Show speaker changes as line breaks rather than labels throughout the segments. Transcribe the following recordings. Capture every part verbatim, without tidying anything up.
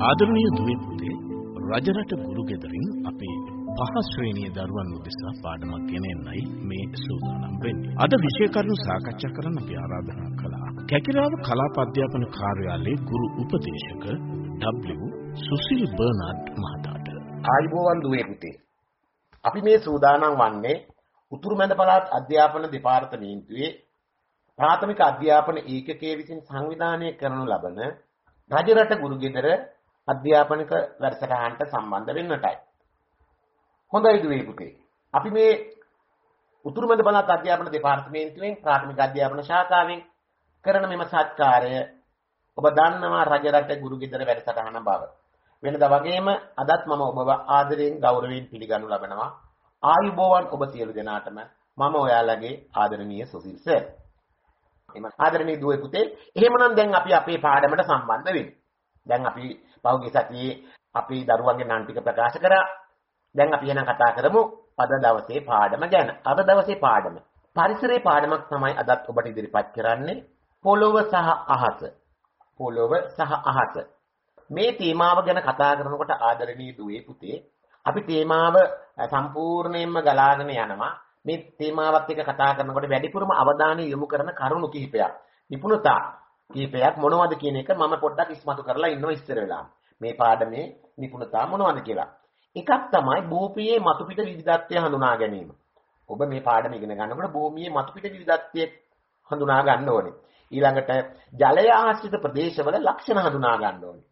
ආදරණීය දුවේ පුතේ රජරට ගුරුගෙදරින් අපේ පහ ශ්‍රේණියේ දරුවන් උදෙසා පාඩමක් ගෙනෙන්නයි මේ සූදානම් වෙන්නේ. අද විෂය කරුණු සාකච්ඡා කරන්න අපි ආරාධනා කළා. කැකිරාව කලාප අධ්‍යාපන කාර්යාලයේ ගුරු උපදේශක ඩබ්ලිව් සුසිල් බර්නාඩ් මහතාට.
ආයුබෝවන් දුවේ පුතේ. අපි මේ සූදානම් වන්නේ උතුරුමැද පළාත් අධ්‍යාපන දෙපාර්තමේන්තුවේ ප්‍රාථමික අධ්‍යාපන ඒකකයේ විසින් සංවිධානය කරනු ලබන රජරට ගුරුගෙදර අධ්‍යාපනික වැඩසටහනට සම්බන්ධ වෙන්නටයි. හොඳයි දුවේ පුතේ. අපි මේ උතුරුමැද පළාත් අධ්‍යාපන දෙපාර්තමේන්තුවෙන් ප්‍රාථමික අධ්‍යාපන ශාඛාවෙන් කරන මෙම සත්කාරය ඔබ දන්නවා රජරට ගුරුගෙදර වැඩසටහන බව. වෙනදා වගේම අදත් මම ඔබව ආදරයෙන් ගෞරවයෙන් පිළිගනු ලබනවා. ආයුබෝවන් ඔබ සියලු දෙනාටම මම ඔයාලගේ ආදරණීය සුසිල් සර්. එම ආදරණීය දුවේ පුතේ, එහෙමනම් දැන් අපි අපේ පාඩමට සම්බන්ධ වෙමු. දැන් අපි පහුගිය සතියේ අපේ දරුවන්ගේ නම් ටික ප්‍රකාශ කරා. දැන් අපි එන කතා කරමු අද දවසේ පාඩම ගැන. අද දවසේ පාඩම පරිසරයේ පාඩමක් තමයි අදත් ඔබට ඉදිරිපත් කරන්නේ. පොළොව සහ අහස. පොළොව සහ අහස. මේ තේමාව ගැන කතා කරනකොට ආදරණීය දුවේ පුතේ, අපි තේමාව සම්පූර්ණයෙන්ම ගලාගෙන යනවා. මේ තේමාවත් එක්ක කතා කරනකොට වැඩිපුරම අවධානය යොමු කරන කරුණු කිහිපයක්, නිපුණතා කිහිපයක් මොනවද කියන එක මම පොඩ්ඩක් ඉස්මතු කරලා ඉන්නවා ඉස්සර වෙලා. මේ පාඩමේ නිපුණතා මොනවද කියලා. එකක් තමයි භූමියේ මතුපිට විවිධත්වය හඳුනා ගැනීම. ඔබ මේ පාඩම ඉගෙන ගන්නකොට භූමියේ මතුපිට විවිධත්වය හඳුනා ගන්න ඕනේ. ඊළඟට ජලය ආශ්‍රිත ප්‍රදේශවල ලක්ෂණ හඳුනා ගන්න ඕනේ.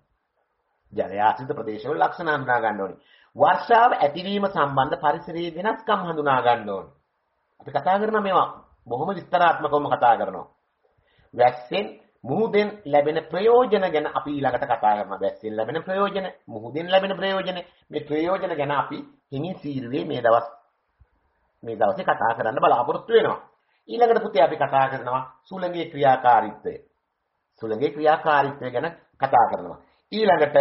ජලය ආශ්‍රිත ප්‍රදේශවල ලක්ෂණ හඳුනා ගන්න ඕනේ. වර්ෂාව ඇතිවීම සම්බන්ධ පරිසරයේ වෙනස්කම් හඳුනා ගන්න ඕනේ. අපි කතා කරන මේවා බොහොම විස්තරාත්මකවම කතා කරනවා. වැස්සෙන් මුහුදෙන් ලැබෙන ප්‍රයෝජන ගැන අපි ඊළඟට කතා කරනවා. වැස්සෙන් ලැබෙන ප්‍රයෝජන, මුහුදෙන් ලැබෙන ප්‍රයෝජන, මේ ප්‍රයෝජන ගැන අපි හිමින් සීරුවේ මේ දවස් මේ දවසේ කතා කරන්න බලාපොරොත්තු වෙනවා. ඊළඟට පුතේ අපි කතා කරනවා සුළඟේ ක්‍රියාකාරීත්වය. සුළඟේ ක්‍රියාකාරීත්වය ගැන කතා කරනවා. ඊළඟට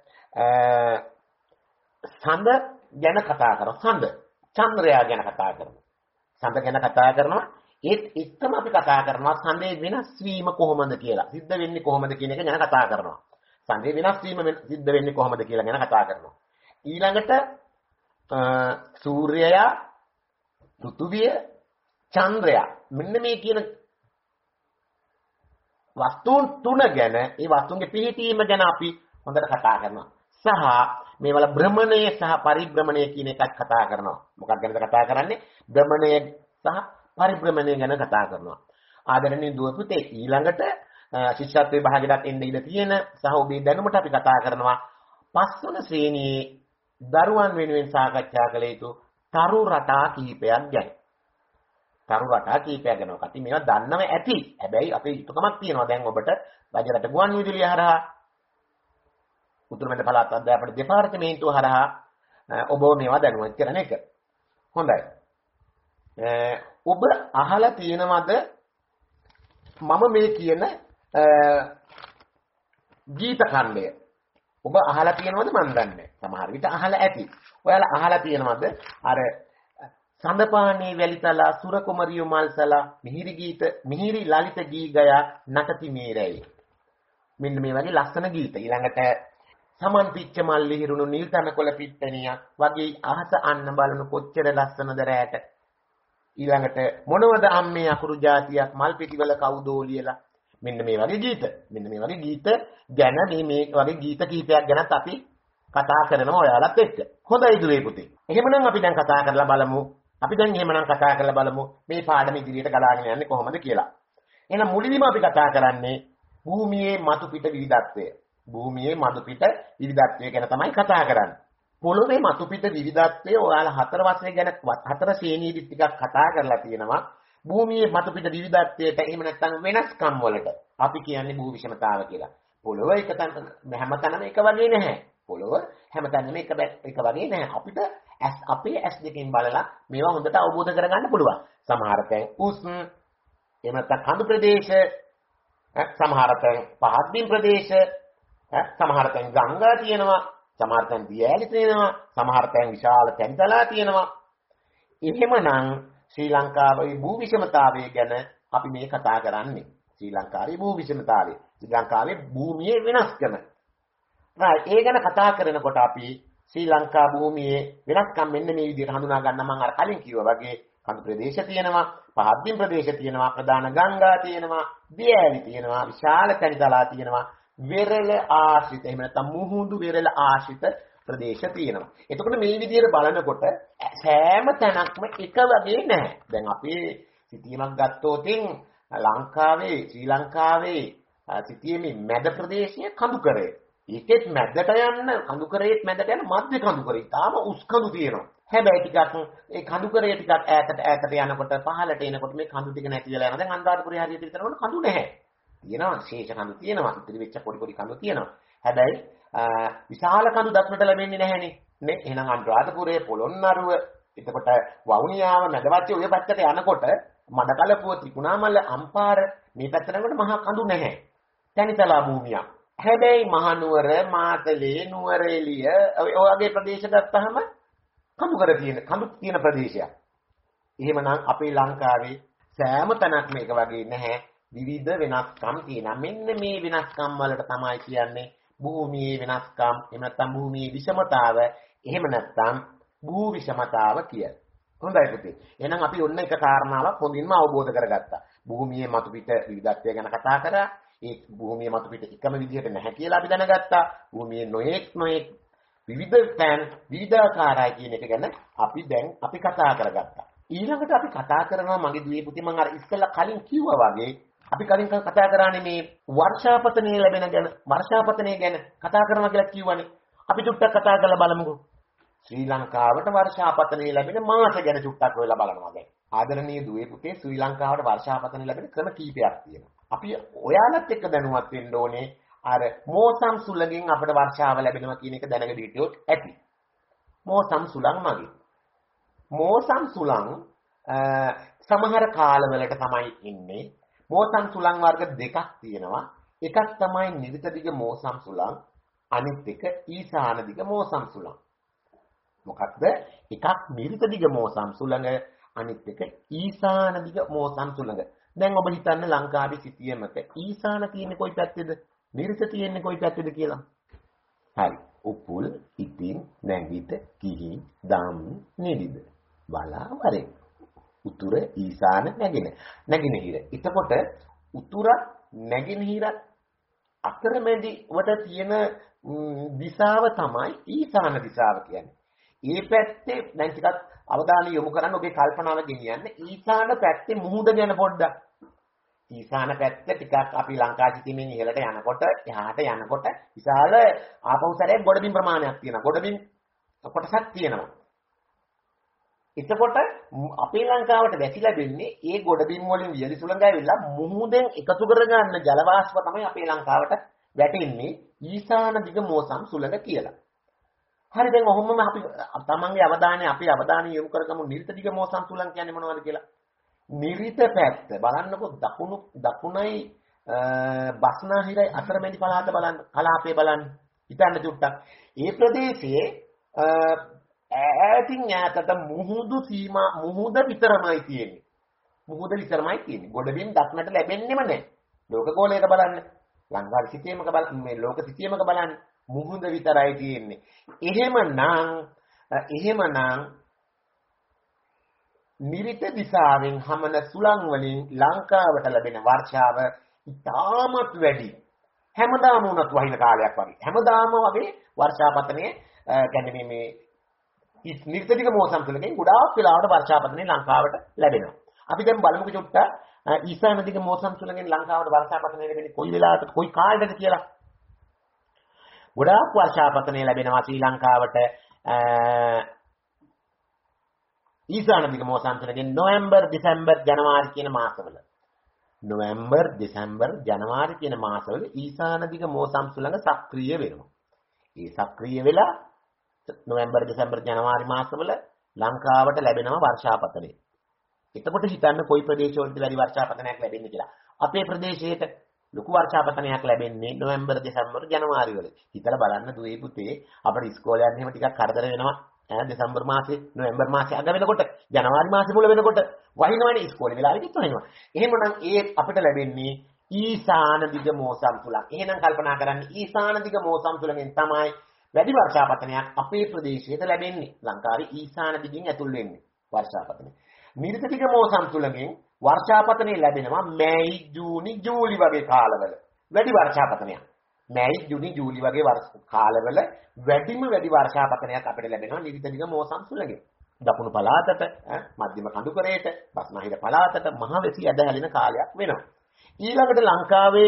සඳ ගැන කතා කරනවා. සඳ, චන්ද්‍රයා ගැන කතා කරනවා. සඳ ගැන කතා කරනවා. ඒත් එක්කම අපි කතා කරනවා සඳේ වෙනස් වීම කොහොමද කියලා. සිද්ධ වෙන්නේ කොහොමද කියන එක ගැන කතා කරනවා. සඳේ වෙනස් වීම සිද්ධ වෙන්නේ කොහොමද කියලා ගැන කතා කරනවා. ඊළඟට සූර්යයා, පෘථුවිය, චන්ද්‍රයා මෙන්න මේ කියන වස්තුන් තුන ගැන, ඒ වස්තුන්ගේ පිහිටීම ගැන අපි හොඳට කතා කරනවා. සහ මේවල භ්‍රමණය සහ පරිභ්‍රමණය කියන එකත් කතා කරනවා. මොකක් ගැනද කතා කරන්නේ? භ්‍රමණය සහ පරිභ්‍රමණය ගැන කතා කරනවා. ආදරණීය දුව පුතේ, ඊළඟට ශිෂ්‍යත්වයේ භාගයට එන්න ඉඩ තියෙන සහ ඔබේ දැනුමට අපි කතා කරනවා පස්වන ශ්‍රේණියේ දරුවන් වෙනුවෙන් සාකච්ඡා කළ යුතු තරු රටා කිහිපයක් ගැන. තරු රටා කිහිපයක් ගැන කටි මේවා දන්නව ඇති. හැබැයි අපේ යුතුයකමක් තියෙනවා දැන් ඔබට රජරට ගුවන් විදුලිය හරහා, උතුරුමැද පළාත් අධ්‍යාපන දෙපාර්තමේන්තුව හරහා ඔබ මේවා දැනුවත් කරන එක. හොඳයි. ඔබ අහලා තියෙනවද මම මේ කියන ගීත ඛණ්ඩය? ඔබ අහලා තියෙනවද මන් දන්නේ. සමහර විට අහලා ඇති. ඔයාලා අහලා තියෙනවද අර සඳපානේ වැලිතලා සුර කුමරියෝ මල්සලා මිහිරි ගීත මිහිරි ලලිත ගී ගයා නටති මේ රැයි. මෙන්න මේ වගේ ලස්සන ගීත. ඊළඟට සමන් පිච්ච මල් ලිහිරුණු නිල් තනකොළ පිට්ටනියක් වගේ අහස අන්න බලනු කොච්චර ලස්සනද රැට. ඊළඟට මොනවද අම්මේ අකුරු జాතියක් මල් පිටිවල කවුදෝ ලියලා. මෙන්න මේ වගේ ගීත. මෙන්න මේ වගේ ගීත ගැන මේ මේ වගේ ගීත කීපයක් ගැනත් අපි කතා කරනවා ඔයාලත් එක්ක. හොඳයි දුවේ පුතේ. එහෙමනම් අපි දැන් කතා කරලා බලමු. අපි දැන් එහෙමනම් කතා කරලා බලමු මේ පාඩම ඉදිරියට ගලාගෙන යන්නේ කොහොමද කියලා. එහෙනම් මුලින්ම අපි කතා කරන්නේ භූමියේ මතුපිට විවිධත්වය. භූමියේ මතුපිට විවිධත්වය ගැන තමයි කතා කරන්නේ. පොළොවේ මතුපිට විවිධත්වය ඔයාලා හතර වසරේ ගැන හතර ශ්‍රේණියේදී ටිකක් කතා කරලා තියෙනවා. භූමියේ මතුපිට විවිධත්වයට එහෙම නැත්නම් වෙනස්කම් වලට අපි කියන්නේ භූ විෂමතාව කියලා. පොළොව එක තැන හැමතැනම එක වගේ නැහැ. පොළොව හැමතැනම එක එක වගේ නැහැ. අපිට ඇස් අපේ ඇස් දෙකෙන් බලලා මේවා හොඳට අවබෝධ කරගන්න පුළුවන්. සමහර තැන් උස්, එහෙම නැත්නම් කඳු ප්‍රදේශ, සමහර තැන් පහත් බිම් ප්‍රදේශ, සමහර තැන් ගංගා තියෙනවා, සමහර තැන් දියඇලි තියෙනවා, සමහර තැන් විශාල තැන්තලා තියෙනවා. එහෙමනම් ශ්‍රී ලංකාවේ භූ විෂමතාවය ගැන අපි මේ කතා කරන්නේ. ශ්‍රී ලංකාවේ භූ විෂමතාවය. ශ්‍රී ලංකාවේ භූමියේ වෙනස්කම. right ඒ ගැන කතා කරනකොට අපි ශ්‍රී ලංකා භූමියේ වෙනස්කම් මෙන්න මේ විදිහට හඳුනා ගන්න මම අර කලින් කිව්වා වගේ කඳු ප්‍රදේශ තියෙනවා, පහත්දින් ප්‍රදේශ තියෙනවා, ප්‍රධාන ගංගා තියෙනවා, දියඇලි තියෙනවා, විශාල තැනිතලා තියෙනවා, වෙරළ ආශ්‍රිත එහෙම නැත්නම් මුහුදු වෙරළ ආශ්‍රිත ප්‍රදේශ තියෙනවා. එතකොට මේ විදිහට බලනකොට සෑම තැනක්ම එක වගේ නැහැ. දැන් අපි සිතියමක් ගත්තොත් ලංකාවේ ශ්‍රී ලංකාවේ සිතියමේ මැද ප්‍රදේශයේ කඳුකරය. ඒකෙත් මැදට යන්න කඳුකරයේත් මැදට යන මධ්‍ය කඳුකරය. තාම උස් කඳු තියෙනවා. හැබැයි ටිකක් ඒ කඳුකරය ටිකක් ඈතට ඈතට යනකොට පහළට එනකොට මේ කඳු ටික නැති වෙලා යනවා. දැන් අනුරාධපුරයේ හරියට විතරනකොට කඳු නැහැ. තියෙනවා ශේෂ කඳු තියෙනවා. ඉතිරි වෙච්ච පොඩි පොඩි කඳු තියෙනවා. හැබැයි විශාල කඳු දක්නට ලැබෙන්නේ නැහැනේ. නේ එහෙනම් අනුරාධපුරයේ පොළොන්නරුව එතකොට වවුනියාව මැදවත්තේ ඔය පැත්තට යනකොට මඩකලපුව ත්‍රිකුණාමල්ල අම්පාර මේ පැත්තට යනකොට මහා කඳු නැහැ. තැනිතලා භූමියක්. හැබැයි මහනුවර මාතලේ නුවරඑළිය ඔය වගේ ප්‍රදේශ ගත්තාම කඳු කර තියෙන කඳු තියෙන ප්‍රදේශයක්. එහෙමනම් අපේ ලංකාවේ සෑම තැනක්ම එක වගේ නැහැ. විවිධ වෙනස්කම් තියෙනවා. මෙන්න මේ වෙනස්කම් වලට තමයි කියන්නේ භූමියේ වෙනස්කම්, එහෙම නැත්නම් භූමියේ විෂමතාව, එහෙම නැත්නම් භූ විෂමතාව කියලා. හොඳයි පුතේ. එහෙනම් අපි ඔන්න එක කාරණාවක් හොඳින්ම අවබෝධ කරගත්තා. භූමියේ මතුපිට විවිධත්වය ගැන කතා කරා. ඒ භූමියේ මතුපිට එකම විදිහට නැහැ කියලා අපි දැනගත්තා. භූමියේ නොයෙක් නොයෙක් විවිධ තැන් විවිධාකාරයි කියන එක ගැන අපි දැන් අපි කතා කරගත්තා. ඊළඟට අපි කතා කරනවා මගේ දුවේ පුතේ මම අර ඉස්සෙල්ලා කලින් කිව්වා වගේ අපි කලින් කතා කරානේ මේ වර්ෂාපතනයේ ලැබෙන ගැන වර්ෂාපතනය ගැන කතා කරනවා කියලා කිව්වනේ. අපි චුට්ටක් කතා කරලා බලමුකෝ. ශ්‍රී ලංකාවට වර්ෂාපතනයේ ලැබෙන මාස ගැන චුට්ටක් වෙලා බලනවා දැන්. ආදරණීය දුවේ පුතේ ශ්‍රී ලංකාවට වර්ෂාපතනයේ ලැබෙන ක්‍රම කීපයක් තියෙනවා. අපි ඔයාලත් එක්ක දැනුවත් වෙන්න ඕනේ අර මෝසම් සුළඟෙන් අපිට වර්ෂාව ලැබෙනවා කියන එක දැනගෙන හිටියොත් ඇති. මෝසම් සුළං මගේ. මෝසම් සුළං සමහර කාලවලට තමයි ඉන්නේ. මෝසම් සුළං වර්ග දෙකක් තියෙනවා. එකක් තමයි නිරිත දිග මෝසම් සුළං, අනිත් එක ඊසාන දිග මෝසම් සුළං. මොකක්ද? එකක් නිරිත දිග මෝසම් සුළඟ, අනිත් එක ඊසාන දිග මෝසම් සුළඟ. දැන් ඔබ හිතන්න ලංකාවේ සිටියමක ඊසාන තියෙන්නේ කොයි පැත්තේද? නිරිත තියෙන්නේ කොයි පැත්තේද කියලා. හරි. උපුල්, ඉතින්, නැගිට, කිහි, දම්, නිරිද. බලා වරේ. උතුර, ඊසාන, නැගෙන. නැගෙනහිර. එතකොට උතුර නැගෙනහිර අතරමැදි වට තියෙන දිශාව තමයි ඊසාන දිශාව කියන්නේ. ඒ පැත්තේ දැන් ටිකක් අවධානය යොමු කරන්න ඔබේ කල්පනාව ගෙනියන්න ඊසාන පැත්තේ මුහුද ගැන පොඩ්ඩක්. ඊසාන පැත්ත ටිකක් අපි ලංකා සිටීමෙන් ඉහළට යනකොට එහාට යනකොට විශාල ආපෞසරයක් ගොඩබිම් ප්‍රමාණයක් තියෙනවා. ගොඩබිම් කොටසක් තියෙනවා. එතකොට අපේ ලංකාවට වැසිලා දෙන්නේ ඒ ගොඩබිම් වලින් වියලි සුළඟ ඇවිල්ලා මුහුදෙන් එකතු කරගන්න ජල වාෂ්ප තමයි අපේ ලංකාවට වැටෙන්නේ ඊසාන දිග මෝසම් සුළඟ කියලා. හරි දැන් ඔහොමම අපි තමන්ගේ අවධානය අපේ අවධානය යොමු කරගමු නිරිත දිග මෝසම් සුළං කියන්නේ මොනවද කියලා. නිරිත පැත්ත බලන්නකො දකුණු දකුණයි බස්නාහිරයි අතරමැදි පළාත බලන්න කලාපේ බලන්න හිතන්න චුට්ටක්. ඒ ප්‍රදේශයේ ඈතින් ඈතට මුහුදු සීමා මුහුද විතරමයි තියෙන්නේ. මුහුද විතරමයි තියෙන්නේ. ගොඩබිම් දක්නට ලැබෙන්නේම නැහැ. ලෝක ගෝලයක බලන්න. ලංකාවේ සිටියමක බලන්න මේ ලෝක සිටියමක බලන්න. මුහුද විතරයි තියෙන්නේ. එහෙමනම් එහෙමනම් නිරිත දිශාවෙන් හමන සුළං වලින් ලංකාවට ලැබෙන වර්ෂාව ඉතාමත් වැඩි. හැමදාම වුණත් වහින කාලයක් වගේ. හැමදාම වගේ වර්ෂාපතනයේ කියන්නේ මේ නිරිත දිග මෝසම් සුළඟෙන් ගොඩාක් වෙලාවට වර්ෂාපතනයේ ලංකාවට ලැබෙනවා. අපි දැන් බලමුකෝ චුට්ටක් ඊසාන දිග මෝසම් සුළඟෙන් ලංකාවට වර්ෂාපතනය ලැබෙන්නේ කොයි වෙලාවටද කොයි කාලෙටද කියලා. ගොඩාක් වර්ෂාපතනය ලැබෙනවා ශ්‍රී ලංකාවට ඊසාන දිග මෝසම් සුළඟෙන් නොවැම්බර් දෙසැම්බර් ජනවාරි කියන මාසවල. නොවැම්බර් දෙසැම්බර් ජනවාරි කියන මාසවල ඊසාන දිග මෝසම් සුළඟ සක්‍රිය වෙනවා. ඒ සක්‍රිය වෙලා නොවැම්බර් දෙසැම්බර් ජනවාරි මාසවල ලංකාවට ලැබෙනවා වර්ෂාපතනය. එතකොට හිතන්න කොයි ප්‍රදේශවලද වැඩි වර්ෂාපතනයක් ලැබෙන්නේ කියලා. අපේ ප්‍රදේශයේට ලොකු වර්ෂාපතනයක් ලැබෙන්නේ නොවැම්බර් දෙසැම්බර් ජනවාරි වල. හිතලා බලන්න දුවේ පුතේ අපේ ඉස්කෝලේ යන්න එහෙම ටිකක් කරදර වෙනවා. ඈ දෙසැම්බර් මාසේ නොවැම්බර් මාසේ අග වෙනකොට ජනවාරි මාසේ මුල වෙනකොට වහිනවනේ ඉස්කෝලේ වෙලාවෙදිත් වහිනවා. එහෙමනම් ඒ අපිට ලැබෙන්නේ ඊසාන දිග මෝසම් සුළං. එහෙනම් කල්පනා කරන්න ඊසාන දිග මෝසම් සුළඟෙන් තමයි වැඩි වර්ෂාපතනයක් අපේ ප්‍රදේශයට ලැබෙන්නේ. ලංකාවේ ඊසාන දිගින් ඇතුල් වෙන්නේ වර්ෂාපතනය. නිරිත දිග මෝසම් සුළඟෙන් වර්ෂාපතනය ලැබෙනවා මැයි ජූනි ජූලි වගේ කාලවල. වැඩි වර්ෂාපතනයක්. මැයි ජූනි ජූලි වගේ වර්ෂ කාලවල වැඩිම වැඩි වර්ෂාපතනයක් අපිට ලැබෙනවා නිරිත දිග මෝසම් සුළඟෙන්. දකුණු පළාතට, මධ්‍යම කඳුකරයට, බස්නාහිර පළාතට මහවැසි ඇද හැලෙන කාලයක් වෙනවා. ඊළඟට ලංකාවේ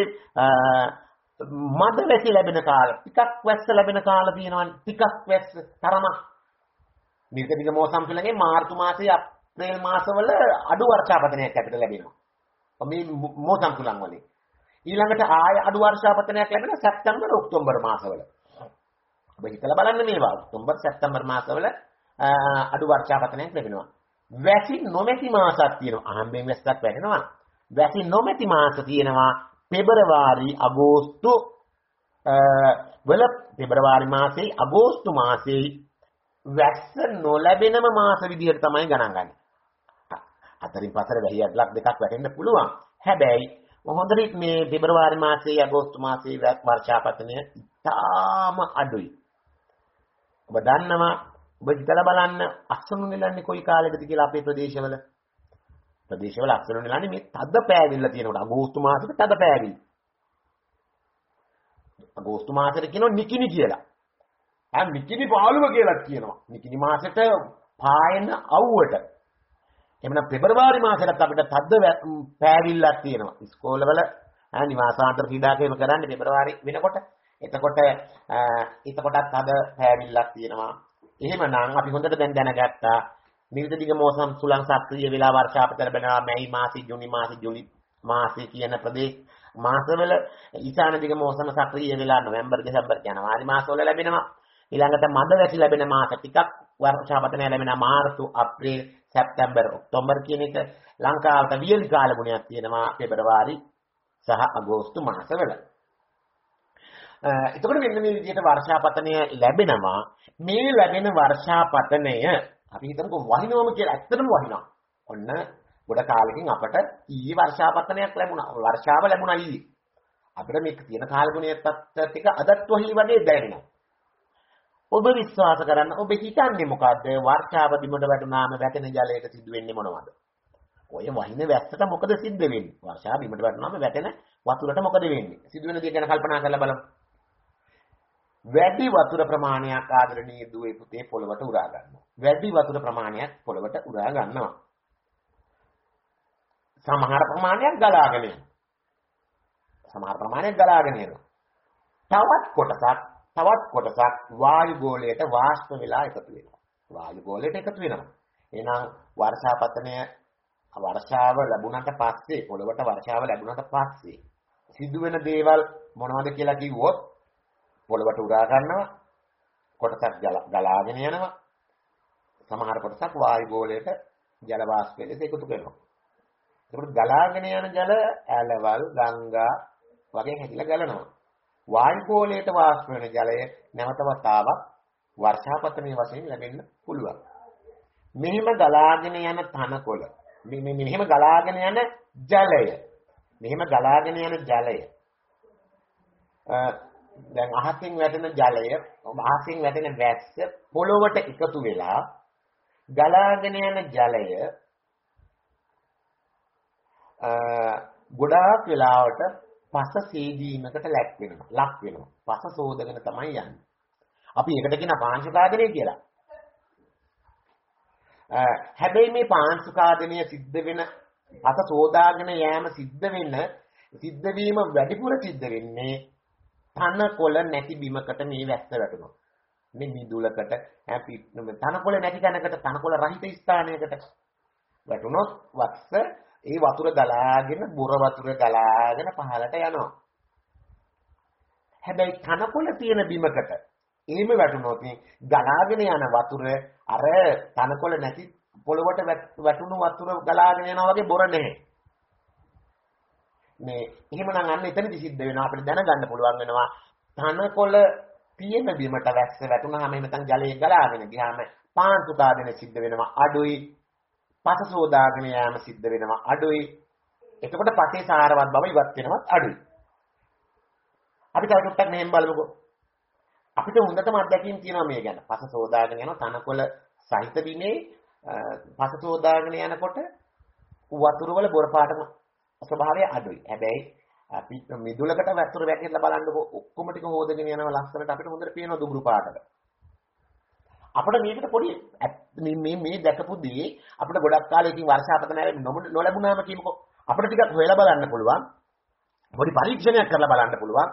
මද වැසි ලැබෙන කාල, ටිකක් වැස්ස ලැබෙන කාල තියෙනවා. ටිකක් වැස්ස තරමක්. නිරිත දිග මෝසම් සුළඟේ මාර්තු මාසයේ අප්‍රේල් මාසවල අඩු වර්ෂාපතනයක් අපිට ලැබෙනවා. මේ මෝසම් සුළං වලින්. ඊළඟට ආය අඩු වර්ෂාපතනයක් ලැබෙන සැප්තැම්බර් ඔක්තෝබර් මාසවල. ඔබ හිතලා බලන්න මේවා. ඔක්තෝබර් සැප්තැම්බර් මාසවල අඩු වර්ෂාපතනයක් ලැබෙනවා. වැසි නොමැති මාසක් තියෙනවා. අහම්බෙන් වැස්සක් වැටෙනවා. වැසි නොමැති මාස තියෙනවා පෙබරවාරි අගෝස්තු වල පෙබරවාරි මාසයේ අගෝස්තු මාසයේ වැස්ස නොලැබෙනම මාස විදිහට තමයි ගණන් ගන්නේ. අතරින් පතර වැහියක් ලක් දෙකක් වැටෙන්න පුළුවන්. හැබැයි හොඳට මේ පෙබරවාරි මාසයේ අගෝස්තු මාසයේ වර්ෂාපතනය ඉතාම අඩුයි. ඔබ දන්නවා ඔබ හිතලා බලන්න අස්සනු නෙලන්නේ කොයි කාලෙකද කියලා අපේ ප්‍රදේශවල. ප්‍රදේශවල අස්සනු නෙලන්නේ මේ තද පෑවිල්ල තියෙනකොට අගෝස්තු මාසෙක තද පෑවිල්ල. අගෝස්තු මාසෙට කියනවා නිකිනි කියලා. ආ නිකිනි පාළුව කියලා කියනවා. නිකිනි මාසෙට පායන අවුවට. එහෙනම් පෙබරවාරි මාසෙට අපිට තද පෑවිල්ලක් තියෙනවා. ඉස්කෝලවල නිවාසාන්තර ක්‍රීඩාකේම කරන්නේ පෙබරවාරි වෙනකොට. එතකොට එතකොටත් තද පෑවිල්ලක් තියෙනවා. එහෙමනම් අපි හොඳට දැන් දැනගත්තා නිරිත දිග මෝසම් සුළං සක්‍රිය වෙලා වර්ෂාපතන ලැබෙනවා මැයි මාසෙ ජූනි මාසෙ ජූලි මාසෙ කියන ප්‍රදේශ මාසවල. ඊසාන දිග මෝසම සක්‍රිය වෙලා නොවැම්බර් දෙසැම්බර් ජනවාරි මාසවල ලැබෙනවා. ඊළඟට මද වැසි ලැබෙන මාස ටිකක් වර්ෂාපතනය ලැබෙනවා මාර්තු අප්‍රේල් සැප්තැම්බර් ඔක්තෝබර් කියන එක. ලංකාවට වියලි කාල ගුණයක් තියෙනවා පෙබරවාරි සහ අගෝස්තු මාසවල. එතකොට මෙන්න මේ විදිහට වර්ෂාපතනය ලැබෙනවා. මේ ලැබෙන වර්ෂාපතනය අපි හිතමුකෝ වහිනවම කියලා. ඇත්තටම වහිනවා. ඔන්න ගොඩ කාලෙකින් අපට ඊයේ වර්ෂාපතනයක් ලැබුණා. වර්ෂාව ලැබුණා ඊයේ. අපිට මේක තියෙන කාල ගුණයත් ටික අදත් වහි වගේ දැනෙනවා. ඔබ විශ්වාස කරන්න ඔබ හිතන්නේ මොකද්ද? වර්ෂාව බිමට වැටුනාම වැටෙන ජලයට සිද්ධ වෙන්නේ මොනවද? ඔය වහින වැස්සට මොකද සිද්ධ වෙන්නේ? වර්ෂාව බිමට වැටුනාම වැටෙන වතුරට මොකද වෙන්නේ? සිද්ධ වෙන දේ ගැන කල්පනා කරලා බලමු. වැඩි වතුර ප්‍රමාණයක් ආදරණීය දුවේ පුතේ පොළවට උරා ගන්නවා. වැඩි වතුර ප්‍රමාණයක් පොළවට උරා ගන්නවා. සමහර ප්‍රමාණයක් ගලාගෙන යනවා. සමහර ප්‍රමාණයක් ගලාගෙන යනවා. තවත් කොටසක් තවත් කොටසක් වායු ගෝලයට වාෂ්ප වෙලා එකතු වෙනවා. වායු ගෝලයට එකතු වෙනවා. එහෙනම් වර්ෂාපතනය වර්ෂාව ලැබුණාට පස්සේ පොළවට වර්ෂාව ලැබුණාට පස්සේ සිදුවෙන දේවල් මොනවද කියලා කිව්වොත් පොළවට උරා ගන්නවා. කොටසක් ගලාගෙන යනවා. සමහර කොටසක් වායු ගෝලයට ජල වාෂ්ප ලෙස එකතු වෙනවා. ඒකට ගලාගෙන යන ජල ඇලවල් ගංගා වගේ හැදිලා ගලනවා. වායු ගෝලයට වාෂ්ප වෙන ජලය නැවත වතාවක් වර්ෂාපතනයේ වශයෙන් ලැබෙන්න පුළුවන්. මෙහිම ගලාගෙන යන තනකොළ මේ මෙහිම ගලාගෙන යන ජලය මෙහිම ගලාගෙන යන ජලය දැන් අහසින් වැටෙන ජලය අහසින් වැටෙන වැස්ස පොළොවට එකතු වෙලා ගලාගෙන යන ජලය ගොඩාක් වෙලාවට පස සේදීමකට ලක් වෙනවා ලක් වෙනවා පස සෝදගෙන තමයි යන්නේ. අපි ඒකට කියන පාංශුකාදනය කියලා. හැබැයි මේ පාංශුකාදනය සිද්ධ වෙන පස සෝදාගෙන යෑම සිද්ධ වෙන සිද්ධ වීම වැඩිපුර සිද්ධ වෙන්නේ තනකොළ නැති බිමකට මේ වැස්ස වැටුණා. මේ මිදුලකට තනකොළ නැති තැනකට තනකොළ රහිත ස්ථානයකට වැටුණොත් වස්ස ඒ වතුර ගලාගෙන බොර වතුර ගලාගෙන පහළට යනවා. හැබැයි තනකොළ තියෙන බිමකට එහෙම වැටුණොත් ගලාගෙන යන වතුර අර තනකොළ නැති පොළොවට වැටුණු වතුර ගලාගෙන යනවා වගේ බොර නැහැ. මේ එහෙමනම් අන්න එතනදි සිද්ධ වෙනවා අපිට දැනගන්න පුළුවන් වෙනවා තනකොළ තියෙන බිමට වැස්ස වැටුනහම එහෙම ජලය ගලාගෙන ගියාම පාංශුකාදනය සිද්ධ වෙනවා අඩුයි. පස සෝදාගෙන යාම සිද්ධ වෙනවා අඩුයි. එතකොට පසේ සාරවත් බව ඉවත් වෙනවත් අඩුයි. අපි තව ටිකක් මෙහෙම බලමුකෝ. අපිට හොඳටම අත්දැකීම් තියෙනවා මේ ගැන. පස සෝදාගෙන යන තනකොළ සහිත බිමේ පස සෝදාගෙන යනකොට වතුර වල බොර පාටම ස්වභාවය අඩුයි. හැබැයි අපි මිදුලකට වතුර වැටෙලා බලන්නකො ඔක්කොම ටික හොදගෙන යනවා ලස්සනට අපිට හොඳට පේනවා දුඹුරු පාටට. අපිට මේකට පොඩි මේ මේ දැකපු දේ අපිට ගොඩක් කාලෙකින් වර්ෂාපත නොලැබුණාම කියමුකෝ අපිට ටිකක් හොයලා බලන්න පුළුවන්. පොඩි පරීක්ෂණයක් කරලා බලන්න පුළුවන්.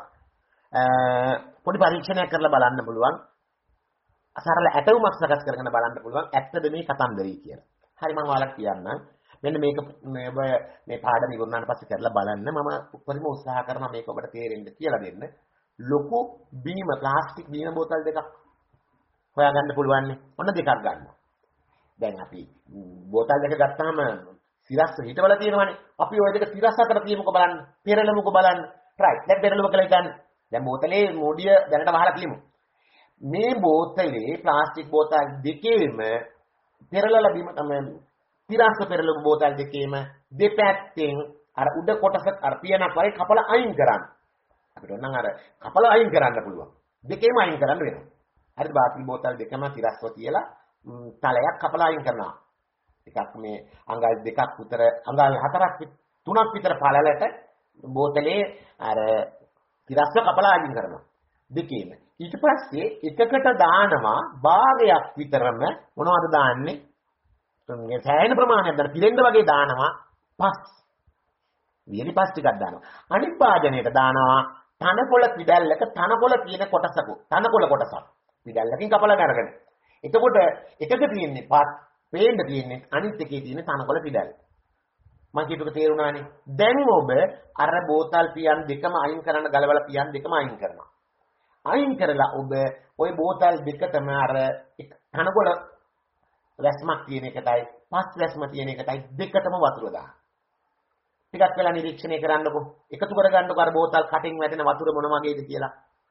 පොඩි පරීක්ෂණයක් කරලා බලන්න පුළුවන්. අසරල ඇටවුමක් සකස් කරගෙන බලන්න පුළුවන්. ඇත්තද මේ කතන්දරේ කියලා. හරි මම ඔයාලට කියන්නම්. මෙන්න මේක මේ මේ පාඩම ඉවරනාට පස්සේ කරලා බලන්න මම උපරිම උත්සාහ කරනවා මේක ඔබට තේරෙන්න කියලා දෙන්න. ලොකු බීම ප්ලාස්ටික් බීම බෝතල් දෙකක් හොයාගන්න පුළුවන් නේ. ඔන්න දෙකක් ගන්නවා. දැන් අපි බෝතල් දෙක ගත්තාම සිරස්ස හිටවල තියෙනවනේ. අපි ওই දෙක සිරස් අතර තියමුකෝ බලන්න. පෙරලමුකෝ බලන්න. right. දැන් පෙරලුව කියලා හිතන්න. දැන් බෝතලේ මොඩිය දැනට වහලා තියමු. මේ බෝතලේ ප්ලාස්ටික් බෝතල් දෙකේම පෙරලලා බීම තමයි තිරස්ස පෙරළුම් බෝතල් දෙකේම දෙපැත්තෙන් අර උඩ කොටස අර පියනක් වගේ කපලා අයින් කරන්න. අපිට ඕනනම් අර කපලා අයින් කරන්න පුළුවන්. දෙකේම අයින් කරන්න වෙනවා. හරිද? බාටල් බෝතල් දෙකම තිරස්ව තියලා තලයක් කපලා අයින් කරනවා. එකක් මේ අඟල් දෙකක් විතර අඟල් හතරක් තුනක් විතර පළලට බෝතලේ අර තිරස්ව කපලා අයින් කරනවා. දෙකේම. ඊට පස්සේ එකකට දානවා භාගයක් විතරම මොනවද දාන්නේ? මේ සෑහෙන ප්‍රමාණයක් දාන පිරෙන්න වගේ දානවා පස්. වියලි පස් ටිකක් දානවා. අනිත් භාජනයට දානවා තනකොළ පිඩල්ලක තනකොළ තියෙන කොටසක. තනකොළ කොටසක්. පිඩල්ලකින් කපලා අරගෙන. එතකොට එකක තියෙන්නේ පස්, පේන්න තියෙන්නේ අනිත් එකේ තියෙන තනකොළ පිඩල්. මම කියපුක තේරුණානේ. දැන් ඔබ අර බෝතල් පියන් දෙකම අයින් කරන්න ගලවලා පියන් දෙකම අයින් කරනවා. අයින් කරලා ඔබ ওই බෝතල් දෙකටම අර තනකොළ වැස්මක් තියෙන එකටයි පස් වැස්ම තියෙන එකටයි දෙකටම වතුර දාන්න. ටිකක් වෙලා නිරීක්ෂණය කරන්නකො. එකතු කරගන්නකො අර බෝතල් කටින් වැටෙන වතුර මොන වගේද කියලා.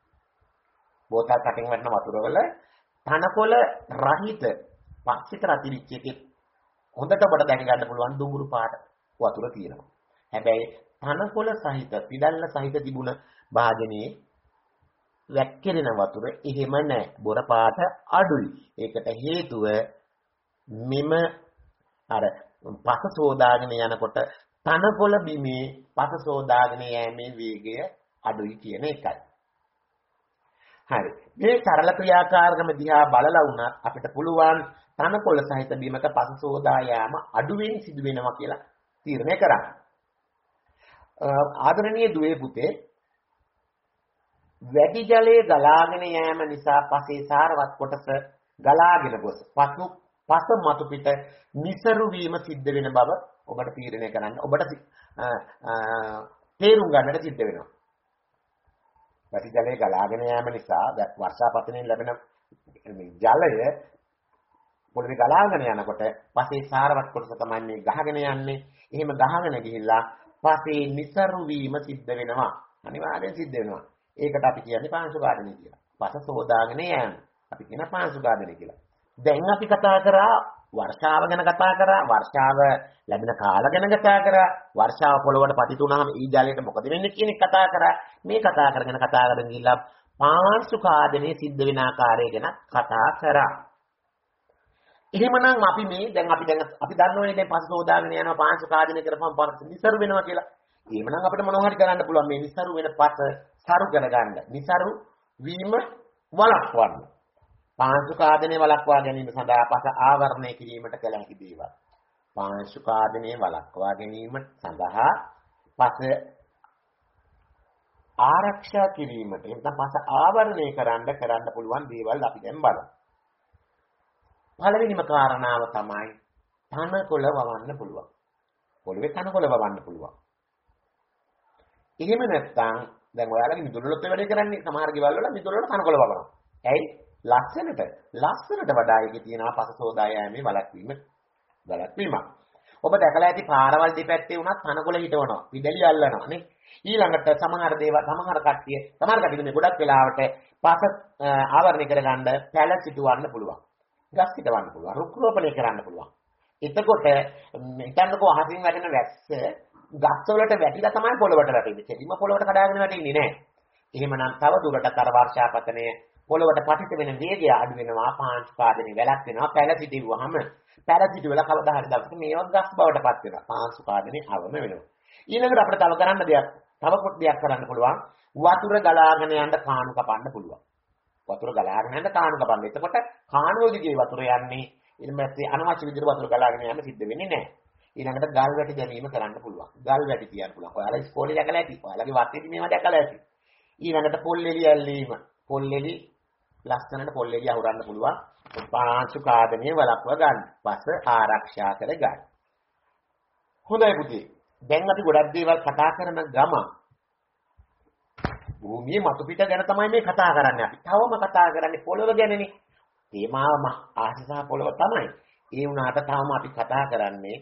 බෝතල් කටින් වැටෙන වතුර වල තනකොළ රහිත පස් විතර අතිරිච්ච එකේ හොඳට ඔබට දැක ගන්න පුළුවන් දුඹුරු පාට වතුර තියෙනවා. හැබැයි තනකොළ සහිත පිඩල්ල සහිත තිබුණ භාජනයේ වැක්කිරෙන වතුර එහෙම නැහැ. බොර පාට අඩුයි. ඒකට හේතුව මෙම අර පස සෝදාගෙන යනකොට තනකොළ බිමේ පස සෝදාගෙන යෑමේ වේගය අඩුයි කියන එකයි. හරි. මේ සරල ක්‍රියාකාරකම දිහා බලලා වුණත් අපිට පුළුවන් තනකොළ සහිත බිමක පස සෝදා යාම අඩුවෙන් සිදු වෙනවා කියලා තීරණය කරන්න. ආදරණීය දුවේ පුතේ වැඩි ජලයේ ගලාගෙන යෑම නිසා පසේ සාරවත් කොටස ගලාගෙන ගොස් පසු පස මතු පිට නිසරු වීම සිද්ධ වෙන බව ඔබට තීරණය කරන්න ඔබට තේරුම් ගන්නට සිද්ධ වෙනවා. වැඩි ජලයේ ගලාගෙන යාම නිසා වර්ෂාපතනයෙන් ලැබෙන ජලය පොළවේ ගලාගෙන යනකොට පසේ සාරවත් කොටස තමයි මේ ගහගෙන යන්නේ. එහෙම ගහගෙන ගිහිල්ලා පසේ නිසරු වීම සිද්ධ වෙනවා. අනිවාර්යෙන් සිද්ධ වෙනවා. ඒකට අපි කියන්නේ පාංශුඝාතනය කියලා. පස සෝදාගෙන යෑම. අපි කියන පාංශුඝාතනය කියලා. දැන් අපි කතා කරා වර්ෂාව ගැන කතා කරා වර්ෂාව ලැබෙන කාල ගැන කතා කරා වර්ෂාව පොළොවට පතිත වුණාම ඊ ජලයට මොකද වෙන්නේ කියන එක කතා කරා මේ කතා කරගෙන කතා කරගෙන ගිහිල්ලා පාංශුඝාතනයේ සිද්ධ වෙන ආකාරය ගැන කතා කරා. එහෙමනම් අපි මේ දැන් අපි දැන් අපි දන්නවනේ දැන් පස සෝදාගෙන යනවා පාංශුඝාතනය කරපම් පස නිසරු වෙනවා කියලා. එහෙමනම් අපිට මොනවා හරි කරන්න පුළුවන් මේ නිසරු වෙන පස සරු කරගන්න. නිසරු වීම වළක්වන්න. පාංශුඝාතනය වළක්වා ගැනීම සඳහා පස ආවරණය කිරීමට කළ හැකි දේවල්. පාංශුඝාතනය වළක්වා ගැනීම සඳහා පස ආරක්ෂා කිරීමට එතන පස ආවරණය කරන්න කරන්න පුළුවන් දේවල් අපි දැන් බලමු. පළවෙනිම කාරණාව තමයි තනකොළ වවන්න පුළුවන්. පොළවේ තනකොළ වවන්න පුළුවන්. එහෙම නැත්නම් දැන් ඔයාලගේ මිදුළු වලත් වැඩේ කරන්නේ සමහර ගෙවල් වල මිදුළු වල තනකොළ වවනවා. ඇයි? ලස්සනට ලස්සනට වඩා එකේ තියෙනවා පස සෝදා යෑමේ වළක්වීම වළක්වීමක්. ඔබ දැකලා ඇති පාරවල් දෙපැත්තේ වුණත් තනකොළ හිටවනවා. පිටලි අල්ලනවා නේ. ඊළඟට සමහර දේවල් සමහර කට්ටිය සමහර කට්ටිය මේ ගොඩක් වෙලාවට පස ආවරණය කරගන්න පැල සිටවන්න පුළුවන්. ගස් හිටවන්න පුළුවන්. රුක් රෝපණය කරන්න පුළුවන්. එතකොට හිතන්නකෝ අහසින් වැටෙන වැස්ස ගස් වලට වැටිලා තමයි පොළවට වැටෙන්නේ. කෙලිම පොළවට කඩාගෙන වැටෙන්නේ නැහැ. එහෙමනම් තව දුරටත් අර වර්ෂාපතනය පොළවට පතිත වෙන වේගය අඩු වෙනවා, පාංශු කාදනේ වැලක් වෙනවා, පැල සිටිවුවහම පැල සිටුවල කවදා හරි දවසක මේවත් ගස් බවට පත් වෙනවා. පාංශු කාදනේ අවම වෙනවා. ඊළඟට අපිට තව කරන්න දෙයක්, තව කොට දෙයක් කරන්න පුළුවන්. වතුර ගලාගෙන යන්න කාණු කපන්න පුළුවන්. වතුර ගලාගෙන යන්න කාණු කපන්න. එතකොට කාණුව දිගේ වතුර යන්නේ ඊට පස්සේ අනවශ්‍ය විදිහට වතුර ගලාගෙන යන්න සිද්ධ වෙන්නේ නැහැ. ඊළඟට ගල් වැටි දැමීම කරන්න පුළුවන්. ගල් වැටි තියන්න පුළුවන්. ඔයාලා ඉස්කෝලේ දැකලා ඇති. ඔයාලගේ වත්තේදී මේවා දැකලා ඇති. ඊළඟට පොල්ලෙලි ඇල්ලීම. පොල්ලෙලි ලස්සනට පොල්ලෙලි අහුරන්න පුළුවන්. පාංශු කාදනයේ වළක්ව ගන්න. පස ආරක්ෂා කර ගන්න. හොඳයි පුතේ. දැන් අපි ගොඩක් දේවල් කතා කරන ගම භූමියේ මතු පිට ගැන තමයි මේ කතා කරන්නේ අපි. තවම කතා කරන්නේ පොළව ගැනනේ. තේමාවම ආශිසා පොළව තමයි. ඒ වුණාට තාම අපි කතා කරන්නේ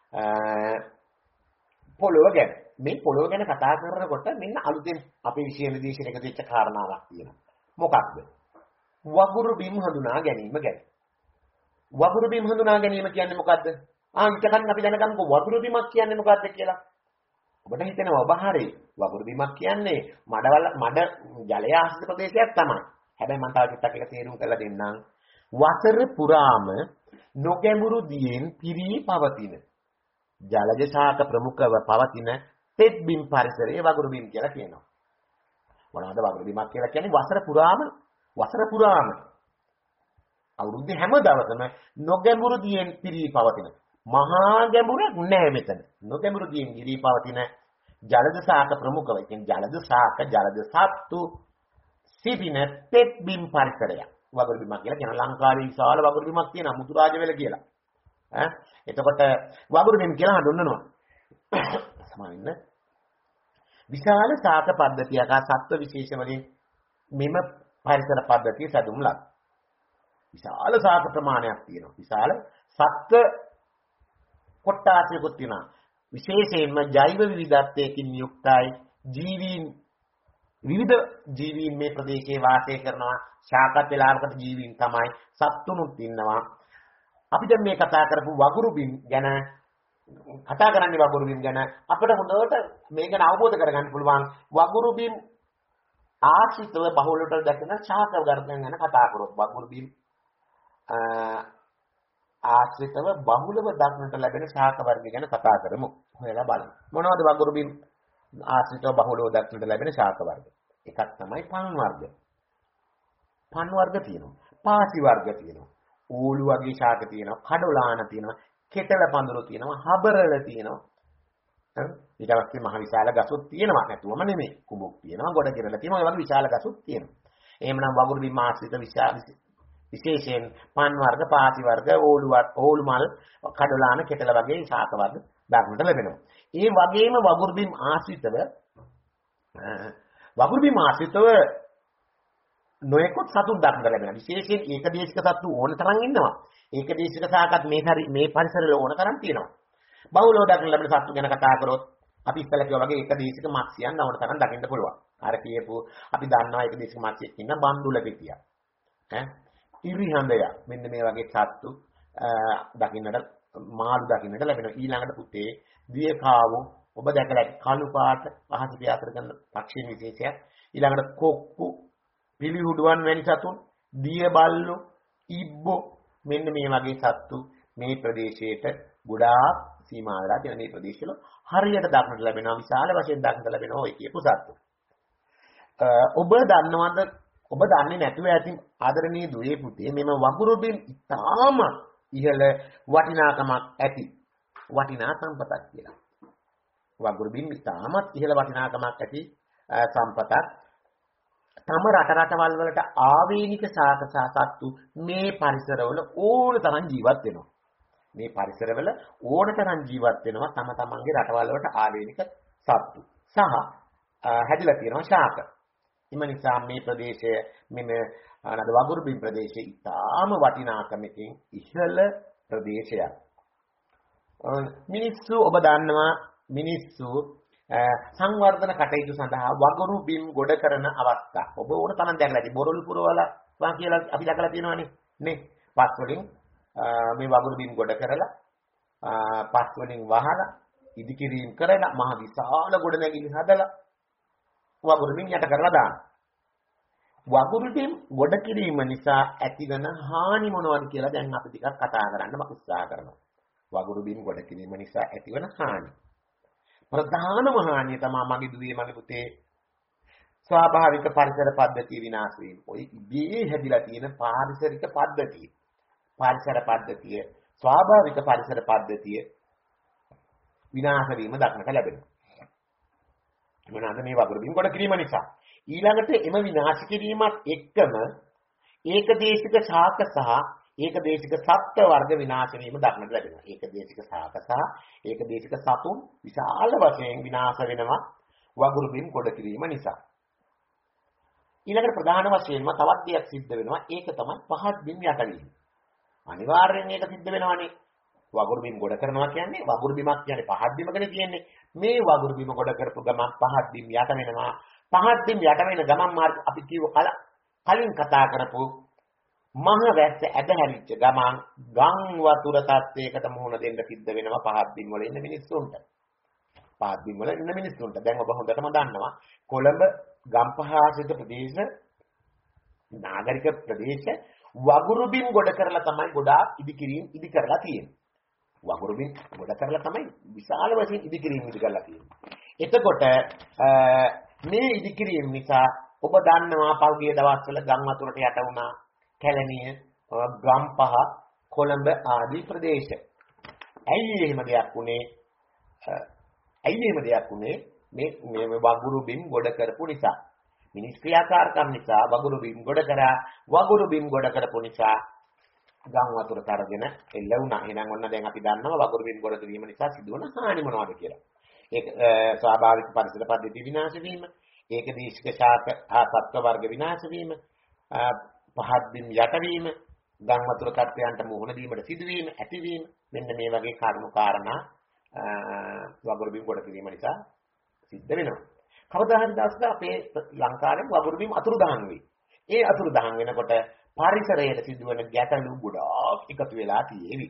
පොළොව ගැන. මේ පොළොව ගැන කතා කරනකොට මෙන්න අලුතෙන් අපේ විෂය නිර්දේශනයක දෙච්ච කාරණාවක් තියෙනවා. මොකක්ද? වගුරු බිම් හඳුනා ගැනීම ගැන. වගුරු බිම් හඳුනා ගැනීම කියන්නේ මොකද්ද? ආ ඉතකන් අපි දැනගමුකෝ වගුරු බිමක් කියන්නේ මොකද්ද කියලා. ඔබට හිතෙනවා ඔබ හරි. වගුරු බිමක් කියන්නේ මඩවල මඩ ජලය ආශ්‍රිත ප්‍රදේශයක් තමයි. හැබැයි මම තව ටිකක් එක තේරුම් කරලා දෙන්නම්. වසර පුරාම නොගැඹුරු දියෙන් පිරී පවතින ජලජ ශාක ප්‍රමුඛව පවතින තෙත් බිම් පරිසරයේ වගුරු බිම් කියලා කියනවා. මොනවද වගුරු බිමක් කියලා කියන්නේ? වසර පුරාම වසර පුරාම අවුරුද්දේ හැම දවසම නොගැඹුරු දියෙන් පිරී පවතින මහා ගැඹුරක් නැහැ මෙතන. නොගැඹුරු දියෙන් පිරී පවතින ජලජ ශාක ප්‍රමුඛව කියන්නේ ජලජ ශාක ජලජ සත්තු සිටින තෙත් බිම් පරිසරයක් වගුරු බිමක් කියලා කියනවා. ලංකාවේ විශාල වගුරු බිමක් තියෙනවා මුතුරාජවැල කියලා. ඈ එතකොට වගුරු බිම් කියලා හඳුන්වනවා. සමාවෙන්න විශාල ශාක පද්ධතියක සත්ව විශේෂ වලින් මෙම පරිසර පද්ධතිය සැදුම් ලක්. විශාල ශාක ප්‍රමාණයක් තියෙනවා. විශාල සත්ව කොට්ටාසයකුත් තියෙනවා. විශේෂයෙන්ම ජෛව විවිධත්වයකින් යුක්තයි ජීවීන් විවිධ ජීවීන් මේ ප්‍රදේශයේ වාසය කරනවා. ශාකත් වෙලාවකට ජීවීන් තමයි සත්තුනුත් ඉන්නවා. අපි දැන් මේ කතා කරපු වගුරු බිම් ගැන කතා කරන්නේ වගුරු බිම් ගැන අපිට හොඳට මේ ගැන අවබෝධ කරගන්න පුළුවන්. වගුරු බිම් ආශ්‍රිතව බහුලවට දැකෙන ශාක වර්ගයන් ගැන කතා කරොත් වගුරු බිම් ආශ්‍රිතව බහුලව දක්නට ලැබෙන ශාක වර්ග ගැන කතා කරමු. හොයලා බලමු. මොනවද වගුරු බිම් ආශ්‍රිතව බහුලව දක්නට ලැබෙන ශාක වර්ග? එකක් තමයි පන් වර්ග. පන් වර්ග තියෙනවා. පාසි වර්ග තියෙනවා. ඌළු වගේ ශාක තියෙනවා. කඩොලාන තියෙනවා. කෙටල පඳුරු තියෙනවා. හබරල තියෙනවා. ඊට පස්සේ මහ විශාල ගසුත් තියෙනවා. නැතුවම නෙමෙයි. කුඹුක් තියෙනවා. ගොඩ කෙරළ තියෙනවා. ඒ වගේ විශාල ගසුත් තියෙනවා. එහෙමනම් වගුරු බිම් ආශ්‍රිත විශාල විශේෂයෙන් පන් වර්ග, පාසි වර්ග, ඕලු ඕලු මල්, කඩොලාන, කෙටල වගේ ශාක වර්ග දක්නට ලැබෙනවා. ඒ වගේම වගුරු බිම් ආශ්‍රිතව වගුරු බිම් ආශ්‍රිතව නොයෙකුත් සතුන් දක්නට ලැබෙනවා. විශේෂයෙන් ඒකදේශික සතු ඕන තරම් ඉන්නවා. ඒකදේශික ශාකත් මේ හරි මේ පරිසරවල ඕන තරම් තියෙනවා. බහුලව දක්නට ලැබෙන සතු ගැන කතා කරොත් අපි ඉස්සෙල්ලා කිව්වා වගේ ඒකදේශික මත්ස්‍යයන් ඕන තරම් දකින්න පුළුවන්. අර කියපු අපි දන්නවා ඒකදේශික මත්ස්‍යෙක් ඉන්න බන්දුල පිටියක්. ඈ ඉරිහඳය මෙන්න මේ වගේ සත්තු දකින්නට මාළු දකින්නට ලැබෙනවා. ඊළඟට පුතේ දියකාවෝ ඔබ දැකලා ඇති කළු පාට පහස පියාසර කරන පක්ෂී විශේෂයක්. ඊළඟට කොක්කු, පිළිහුඩුවන් වැනි සතුන්, දිය බල්ලෝ, ඉබ්බෝ මෙන්න මේ වගේ සත්තු මේ ප්‍රදේශයට ගොඩාක් සීමා වෙලා තියෙන මේ ප්‍රදේශවල හරියට දක්නට ලැබෙනවා. විශාල වශයෙන් දක්නට ලැබෙනවා ඔය කියපු සත්තු. ඔබ දන්නවද? ඔබ දන්නේ නැතුව ඇති ආදරණීය දුවේ පුතේ මෙම වගුරු බිම් ඉතාම ඉහළ වටිනාකමක් ඇති වටිනා සම්පතක් කියලා. වගුරු බිම් ඉතාමත් ඉහළ වටිනාකමක් ඇති සම්පතක්. තම රට රටවල් වලට ආවේනික ශාක සත්තු මේ පරිසරවල ඕන තරම් ජීවත් වෙනවා. මේ පරිසරවල ඕන තරම් ජීවත් වෙනවා තම තමන්ගේ රටවල් වලට ආවේනික සත්තු සහ හැදිලා තියෙනවා ශාක. එම නිසා මේ ප්‍රදේශය මෙම නේද වගුරු බිම් ප්‍රදේශය ඉතාම වටිනාකමකින් ඉහළ ප්‍රදේශයක්. මිනිස්සු ඔබ දන්නවා මිනිස්සු සංවර්ධන කටයුතු සඳහා වගුරු බිම් ගොඩ කරන අවස්ථා. ඔබ ඕන තරම් දැකලා ඇති. බොරළු පුරවලා කියලා අපි දැකලා තියෙනවානේ නේ. පස් වලින් මේ වගුරු බිම් ගොඩ කරලා පස් වලින් වහලා ඉදිකිරීම කරලා මහ විශාල ගොඩනැගිලි හදලා වගුරු බිම් යට කරලා දානවා. වගුරු බිම් ගොඩ කිරීම නිසා ඇතිවන හානි මොනවද කියලා දැන් අපි ටිකක් කතා කරන්න මම උත්සාහ කරනවා. වගුරු බිම් ගොඩ කිරීම නිසා ඇතිවන හානි. ප්‍රධානම හානිය තමයි මගේ දුවේ මගේ පුතේ ස්වාභාවික පරිසර පද්ධතිය විනාශ වීම. ඔය ඉබේ හැදිලා තියෙන පාරිසරික පද්ධතිය. පරිසර පද්ධතිය ස්වාභාවික පරිසර පද්ධතිය විනාශ වීම දක්නට ලැබෙනවා. මොනවාද මේ වගුරු බිම් ගොඩ කිරීම නිසා. ඊළඟට එම විනාශ කිරීමත් එක්කම ඒකදේශික ශාක සහ ඒකදේශික සත්ත්ව වර්ග විනාශ වීම දක්නට ලැබෙනවා. ඒකදේශික ශාක සහ ඒකදේශික සතුන් විශාල වශයෙන් විනාශ වෙනවා වගුරු බිම් ගොඩ කිරීම නිසා. ඊළඟට ප්‍රධාන වශයෙන්ම තවත් දෙයක් සිද්ධ වෙනවා. ඒක තමයි පහත් බිම් යටවීම. අනිවාර්යෙන් ඒක සිද්ධ වෙනවානේ. වගුරු බිම් ගොඩ කරනවා කියන්නේ වගුරු බිමක් කියන්නේ පහත් බිමකනේ තියෙන්නේ. මේ වගුරු බිම ගොඩ කරපු ගමන් පහත් බිම් යට වෙනවා. පහත් බිම් යට වෙන ගමන් මාර්ග අපි කියව කලින් කතා කරපු මහ වැස්ස ඇදහැරිච්ච ගමන් ගම් වතුර තත්ත්වයකට මුහුණ දෙන්න සිද්ධ වෙනවා පහත් බිම් වල ඉන්න මිනිස්සුන්ට. පහත් බිම් වල ඉන්න මිනිස්සුන්ට දැන් ඔබ හොඳටම දන්නවා කොළඹ ගම්පහ ආශ්‍රිත ප්‍රදේශ නාගරික ප්‍රදේශ වගුරු බිම් ගොඩ කරලා තමයි ගොඩාක් ඉදිකිරීම ඉදි කරලා තියෙන්නේ. වගුරු බිම් ගොඩ කරලා තමයි විශාල වශයෙන් ඉදිකිරීම ඉදි කරලා තියෙන්නේ. එතකොට මේ ඉදිකිරීම නිසා ඔබ දන්නවා පහුගිය දවස්වල ගම් වතුරට යට වුණා කැලණිය, ගම්පහ, කොළඹ ආදී ප්‍රදේශ. ඇයි එහෙම දෙයක් උනේ? ඇයි එහෙම දෙයක් උනේ? මේ මේ වගුරු බිම් ගොඩ කරපු නිසා. මිනිස් ක්‍රියාකාරකම් නිසා වගුරු බිම් ගොඩ කරා. වගුරු බිම් ගොඩ කරපු නිසා ගම් වතුර තරගෙන එල්ල වුණා. එහෙනම් ඔන්න දැන් අපි දන්නවා වගුරු බිම් ගොඩ කිරීම නිසා සිදුවන හානි මොනවද කියලා. ඒක ස්වාභාවික පරිසර පද්ධති විනාශ වීම, ඒක දේශික ශාක හා සත්ත්ව වර්ග විනාශ වීම, පහත් බිම් යටවීම, ගම් වතුර තත්ත්වයන්ට මුහුණ දීමට සිදුවීම, ඇතිවීම මෙන්න මේ වගේ කරුණු කාරණා වගුරු බිම් ගොඩ කිරීම නිසා සිද්ධ වෙනවා. කවදා හරි දවසක අපේ ලංකාවේ වගුරු බිම් අතුරුදහන් වෙයි. ඒ අතුරුදහන් වෙනකොට පරිසරයට සිදුවන ගැටලු ගොඩාක් එකතු වෙලා තියෙවි.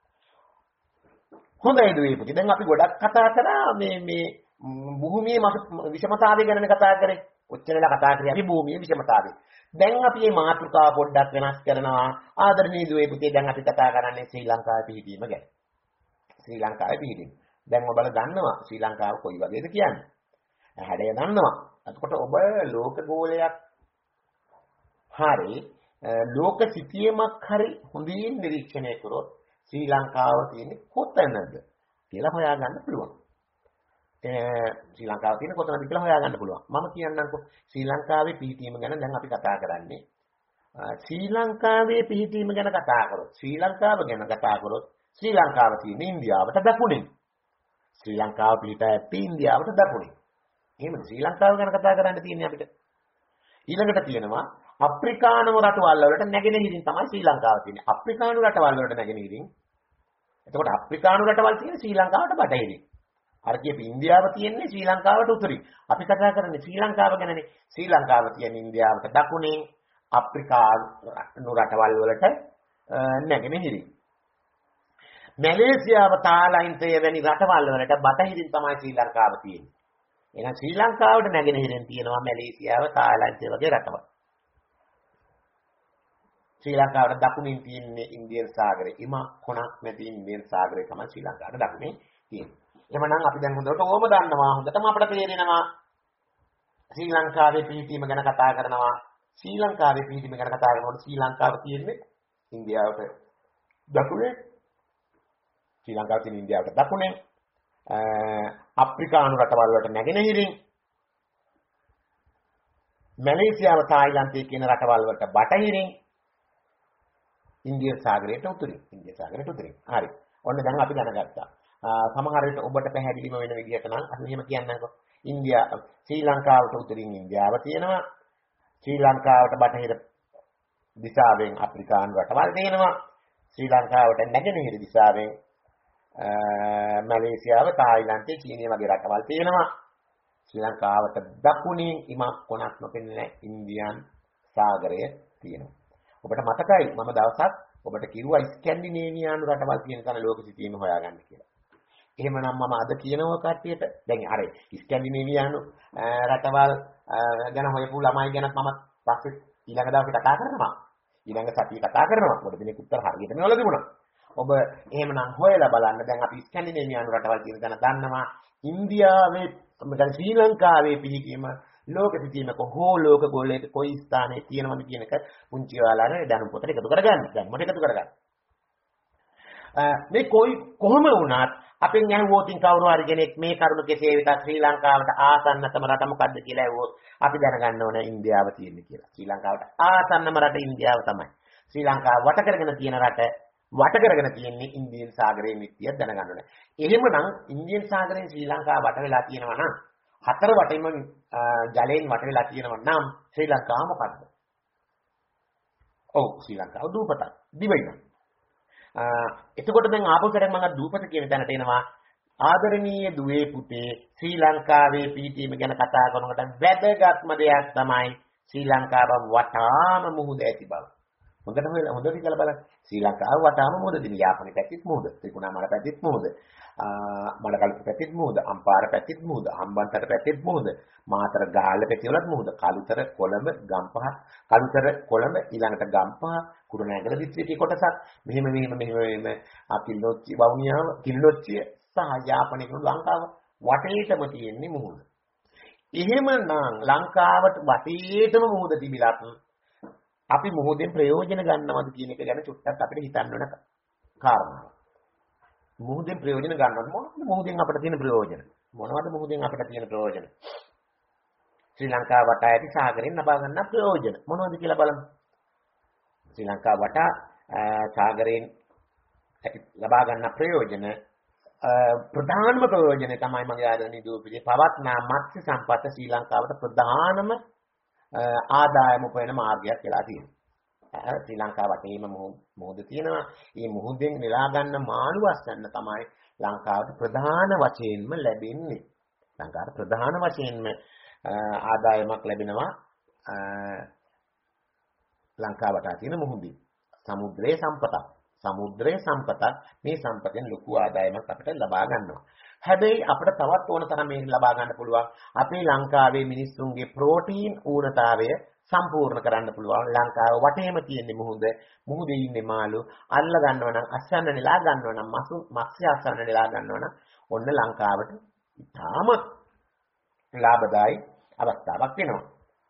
හොඳයි දුවේ පුතේ. දැන් අපි ගොඩක් කතා කරා මේ මේ භූමියේ විෂමතාවය ගැන කතා කරේ. ඔච්චරලා කතා කරේ අපි භූමියේ විෂමතාවය. දැන් අපි මේ මාතෘකාව පොඩ්ඩක් වෙනස් කරනවා. ආදරණීය දුවේ පුතේ දැන් අපි කතා කරන්නේ ශ්‍රී ලංකාවේ පිහිටීම ගැන. ශ්‍රී ලංකාවේ පිහිටීම. දැන් ඔබලා දන්නවා ශ්‍රී ලංකාව කොයි වගේද කියන්නේ? හැඩය දන්නවා. එතකොට ඔබ ලෝක ගෝලයක් හරි ලෝක සිතියමක් හරි හොඳින් නිරීක්ෂණය කරොත් ශ්‍රී ලංකාව තියෙන්නේ කොතනද කියලා හොයාගන්න පුළුවන්. ශ්‍රී ලංකාව තියෙන්නේ කොතනද කියලා හොයාගන්න පුළුවන්. මම කියන්නම්කෝ ශ්‍රී ලංකාවේ පිහිටීම ගැන දැන් අපි කතා කරන්නේ. ශ්‍රී ලංකාවේ පිහිටීම ගැන කතා කරොත් ශ්‍රී ලංකාව ගැන කතා කරොත් ශ්‍රී ලංකාව තියෙන්නේ ඉන්දියාවට දකුණින්. ශ්‍රී ලංකාව පිහිටා ඇත්තේ ඉන්දියාවට දකුණින්. එහෙමද? ශ්‍රී ලංකාව ගැන කතා කරන්න තියෙන්නේ අපිට. ඊළඟට තියෙනවා අප්‍රිකානු රටවල් වලට නැගෙනහිරින් තමයි ශ්‍රී ලංකාව තියෙන්නේ. අප්‍රිකානු රටවල් වලට නැගෙනහිරින්. එතකොට අප්‍රිකානු රටවල් තියෙන්නේ ශ්‍රී ලංකාවට බටහිරින්. අර කියපු ඉන්දියාව තියෙන්නේ ශ්‍රී ලංකාවට උතුරින්. අපි කතා කරන්නේ ශ්‍රී ලංකාව ගැනනේ. ශ්‍රී ලංකාව තියෙන්නේ ඉන්දියාවට දකුණින්, අප්‍රිකානු රටවල් වලට නැගෙනහිරින්. මැලේසියාව, තායිලන්තය වැනි රටවල් වලට බටහිරින් තමයි ශ්‍රී ලංකාව තියෙන්නේ. එහෙනම් ශ්‍රී ලංකාවට නැගෙනහිරින් තියෙනවා මැලේසියාව, තායිලන්තය වගේ රටවල්. ශ්‍රී ලංකාවට දකුණින් තියෙන්නේ ඉන්දියන් සාගරය. ඉම කොනක් නැති ඉන්දියන් සාගරය තමයි ශ්‍රී ලංකාවට දකුණේ තියෙන්නේ. එහෙමනම් අපි දැන් හොඳට ඕම දන්නවා. හොඳටම අපිට තේරෙනවා ශ්‍රී ලංකාවේ පිහිටීම ගැන කතා කරනවා. ශ්‍රී ලංකාවේ පිහිටීම ගැන කතා කරනකොට ශ්‍රී ලංකාව තියෙන්නේ ඉන්දියාවට දකුණේ. ශ්‍රී ලංකාව තියෙන ඉන්දියාවට දකුණේ. අප්‍රිකානු රටවල් වලට නැගෙනහිරින්. මැලේසියාව, තායිලන්තය කියන රටවල් වලට බටහිරින්. ඉන්දියන් සාගරයට උතුරින්. ඉන්දියන් සාගරයට උතුරින්. හරි. ඔන්න දැන් අපි දැනගත්තා. සමහර විට ඔබට පැහැදිලිම වෙන විදිහට නම් අපි මෙහෙම කියන්නම්කො. ඉන්දියා ශ්‍රී ලංකාවට උතුරින් ඉන්දියාව තියෙනවා. ශ්‍රී ලංකාවට බටහිර දිශාවෙන් අප්‍රිකානු රටවල් තියෙනවා. ශ්‍රී ලංකාවට නැගෙනහිර දිශාවෙන් මැලේසියාව, තායිලන්තය, චීනය වගේ රටවල් තියෙනවා. ශ්‍රී ලංකාවට දකුණින් ඉම කොනක් නොපෙනෙන ඉන්දියන් සාගරය තියෙනවා. ඔබට මතකයි මම දවසක් ඔබට කිව්වා ස්කැන්ඩිනේවියානු රටවල් තියෙන තැන ලෝක සිතියම හොයාගන්න කියලා. එහෙමනම් මම අද කියනවා කට්ටියට දැන් අර ස්කැන්ඩිනේවියානු රටවල් ගැන හොයපු ළමයි ගැනත් මම පස්සේ ඊළඟ දවසේ කතා කරනවා. ඊළඟ සතියේ කතා කරනවා. මොකද දිනෙක උත්තර හරියටම වල තිබුණා. ඔබ එහෙමනම් හොයලා බලන්න. දැන් අපි ස්කැන්ඩිනේවියානු රටවල් කියන තැන දන්නවා. ඉන්දියාවේ මම ශ්‍රී ලංකාවේ පිහිටීම ලෝක සිටීම කොහොම ලෝක ගෝලයක කොයි ස්ථානයේ තියෙනවද කියන එක පුංචි ඔයාලා දැනුම් පොතට එකතු කරගන්න. දැන් මොකට එකතු කරගන්න. මේ කොයි කොහොම වුණත් අපෙන් ඇහුවොතින් කවුරු හරි කෙනෙක් මේ කරුණ කෙසේ වෙතත් ශ්‍රී ලංකාවට ආසන්නතම රට මොකද්ද කියලා ඇහුවොත් අපි දැනගන්න ඕන ඉන්දියාව තියෙන්නේ කියලා. ශ්‍රී ලංකාවට ආසන්නම රට ඉන්දියාව තමයි. ශ්‍රී ලංකාව වට කරගෙන තියෙන රට වට කරගෙන තියෙන්නේ ඉන්දියන් සාගරයේ මිත්‍ය දැනගන්න ඕනේ. එහෙමනම් ඉන්දියන් සාගරයෙන් ශ්‍රී ලංකාව වට වෙලා තියෙනවා නම් හතර වටේම ජලයෙන් වට වෙලා තියෙනවා නම් ශ්‍රී ලංකාව මොකද්ද? ඔව් ශ්‍රී ලංකාව දූපතක් දිවයින. එතකොට දැන් ආපස්සට මම දූපත කියන තැනට එනවා. ආදරණීය දුවේ පුතේ ශ්‍රී ලංකාවේ පිහිටීම ගැන කතා කරනකොට වැදගත්ම දෙයක් තමයි ශ්‍රී ලංකාව වටාම මුහුද ඇති බව. මොකද හොඳට කියලා බලන්න. ශ්‍රී ලංකාව වටාම මුහුද දින යාපනයේ පැත්තෙත් මුහුද, ත්‍රිකුණාමල පැත්තෙත් මුහුද, මඩකලපු පැත්තෙත් මුහුද, අම්පාර පැත්තෙත් මුහුද, හම්බන්තොට පැත්තෙත් මුහුද, මාතර ගාල්ල පැතිවලත් මුහුද, කළුතර කොළඹ ගම්පහ, කළුතර කොළඹ ඊළඟට ගම්පහ, කුරුණෑගල දිස්ත්‍රික්කයේ කොටසක් මෙහෙම මෙහෙම මෙහෙම මෙහෙම අකිලොච්චි වවුනියාව, කිල්ලොච්චිය සහ යාපනයේ කුළු ලංකාව වටේටම තියෙන්නේ මුහුද. එහෙමනම් ලංකාවට වටේටම මුහුද තිබිලත් අපි මුහුදෙන් ප්‍රයෝජන ගන්නවද කියන එක ගැන චුට්ටක් අපිට හිතන්න වෙන කාරණාවක්. මුහුදෙන් ප්‍රයෝජන ගන්නවද මොනවද මුහුදෙන් අපිට තියෙන ප්‍රයෝජන? මොනවද මුහුදෙන් අපිට තියෙන ප්‍රයෝජන? ශ්‍රී ලංකාව වටා ඇති සාගරයෙන් ලබා ගන්න ප්‍රයෝජන මොනවද කියලා බලමු. ශ්‍රී ලංකාව වටා සාගරයෙන් ලබා ගන්න ප්‍රයෝජන ප්‍රධානම ප්‍රයෝජනේ තමයි මගේ ආදරණීය දූපිතේ පවත්නා මත්ස්‍ය සම්පත ශ්‍රී ලංකාවට ප්‍රධානම ආදායම උපයන මාර්ගයක් වෙලා තියෙනවා. ශ්‍රී ලංකාව වටේම මුහුද තියෙනවා. මේ මුහුදෙන් නෙලා ගන්න මාළු අස්වැන්න තමයි ලංකාවට ප්‍රධාන වශයෙන්ම ලැබෙන්නේ. ලංකාවට ප්‍රධාන වශයෙන්ම ආදායමක් ලැබෙනවා ලංකාවට තියෙන මුහුදෙන්. සමුද්‍රයේ සම්පතක්. සමුද්‍රයේ සම්පතක් මේ සම්පතෙන් ලොකු ආදායමක් අපිට ලබා ගන්නවා. හැබැයි අපිට තවත් ඕන තරම් මේක ලබා ගන්න පුළුවන්. අපේ ලංකාවේ මිනිස්සුන්ගේ ප්‍රෝටීන් ඌනතාවය සම්පූර්ණ කරන්න පුළුවන්. ලංකාව වටේම තියෙන මුහුද, මුහුදේ ඉන්නේ මාළු අල්ල ගන්නවා නම් අස්වැන්න නෙලා ගන්නවා නම් මසු මත්ස්‍ය අස්වැන්න නෙලා ගන්නවා නම් ඔන්න ලංකාවට ඉතාම ලාභදායි අවස්ථාවක් වෙනවා.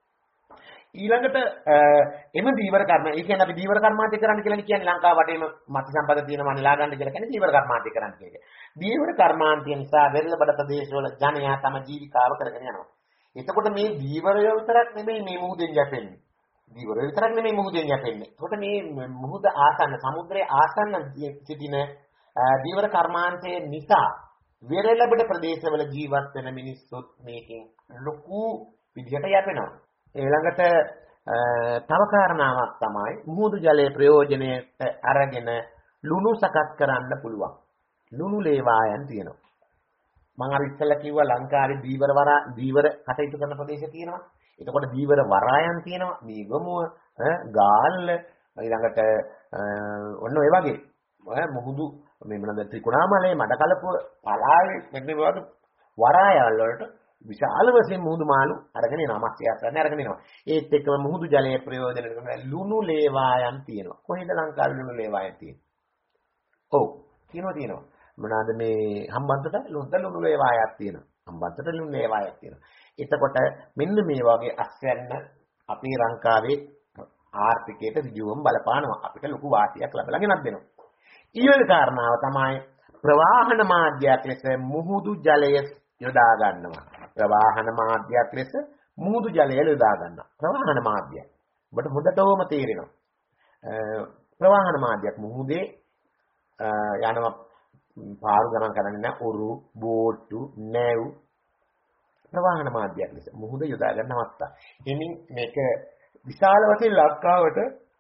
ඊළඟට එම දීවර කර්ම, ඒ කියන්නේ අපි දීවර කර්මාන්තය කරන්න කියලා කියන්නේ ලංකාව වටේම මත්ස්‍ය සම්පත තියෙනවා නෙලා ගන්න කියලා කියන්නේ දීවර කර්මාන්තය කරන්න කියන්නේ. දීවර කර්මාන්තය නිසා වෙරළබඩ ප්‍රදේශවල ජනයා තම ජීවිකාව කරගෙන යනවා. එතකොට මේ දීවරය විතරක් නෙමෙයි මේ මුහුදෙන් යැපෙන්නේ. දීවරය විතරක් නෙමෙයි මුහුදෙන් යැපෙන්නේ. එතකොට මේ මුහුද ආසන්න සමුද්‍රයේ ආසන්න සිටින දීවර කර්මාන්තයේ නිසා වෙරළබඩ ප්‍රදේශවල ජීවත් වෙන මිනිස්සුත් මේකෙන් ලොකු විදිහට යැපෙනවා. ඊළඟට තව කාරණාවක් තමයි මුහුදු ජලයේ ප්‍රයෝජනයට අරගෙන ලුණු සකස් කරන්න පුළුවන්. ලුණු ලේවායන් තියෙනවා. මම අර ඉස්සෙල්ලා කිව්වා ලංකාවේ දීවර වරා දීවර කටයුතු කරන ප්‍රදේශ තියෙනවා. එතකොට දීවර වරායන් තියෙනවා. දීගමුව, ගාල්ල ඊළඟට ඔන්න ඔය වගේ මුහුදු මේ මොනවාද ත්‍රිකුණාමලයේ මඩකලපුව පලාවේ මෙන්න වගේ වරායල් වලට විශාල වශයෙන් මුහුදු මාළු අරගෙන එනවා. මත්ස්‍ය ආශ්‍රයන් අරගෙන එනවා. ඒත් එක්කම මුහුදු ජලයේ ප්‍රයෝජන කරන ලුණු ලේවායන් තියෙනවා. කොහෙද ලංකාවේ ලුණු ලේවායන් තියෙන්නේ? ඔව් තියෙනවා තියෙනවා. මොනවාද මේ හම්බන්තොට ලුණු ලුණු ලේවායක් තියෙනවා. හම්බන්තොට ලුණු ලේවායක් තියෙනවා. එතකොට මෙන්න මේ වගේ අස්වැන්න අපේ ලංකාවේ ආර්ථිකයට ඍජුවම බලපානවා. අපිට ලොකු වාසියක් ලැබලා ගෙනත් දෙනවා. ඊළඟ කාරණාව තමයි ප්‍රවාහන මාධ්‍යයක් ලෙස මුහුදු ජලය යොදා ගන්නවා. ප්‍රවාහන මාධ්‍යයක් ලෙස මුහුදු ජලය යොදා ගන්නවා. ප්‍රවාහන මාධ්‍යයක්. ඔබට හොඳටම තේරෙනවා. ප්‍රවාහන මාධ්‍යයක් මුහුදේ යනවා පාරු ගමන් කරන්නේ නැහැ. ඔරු, බෝට්ටු, නැව් ප්‍රවාහන මාධ්‍යයක් ලෙස මුහුද යොදා ගන්න අවස්ථා. එමින් මේක විශාල වශයෙන් ලංකාවට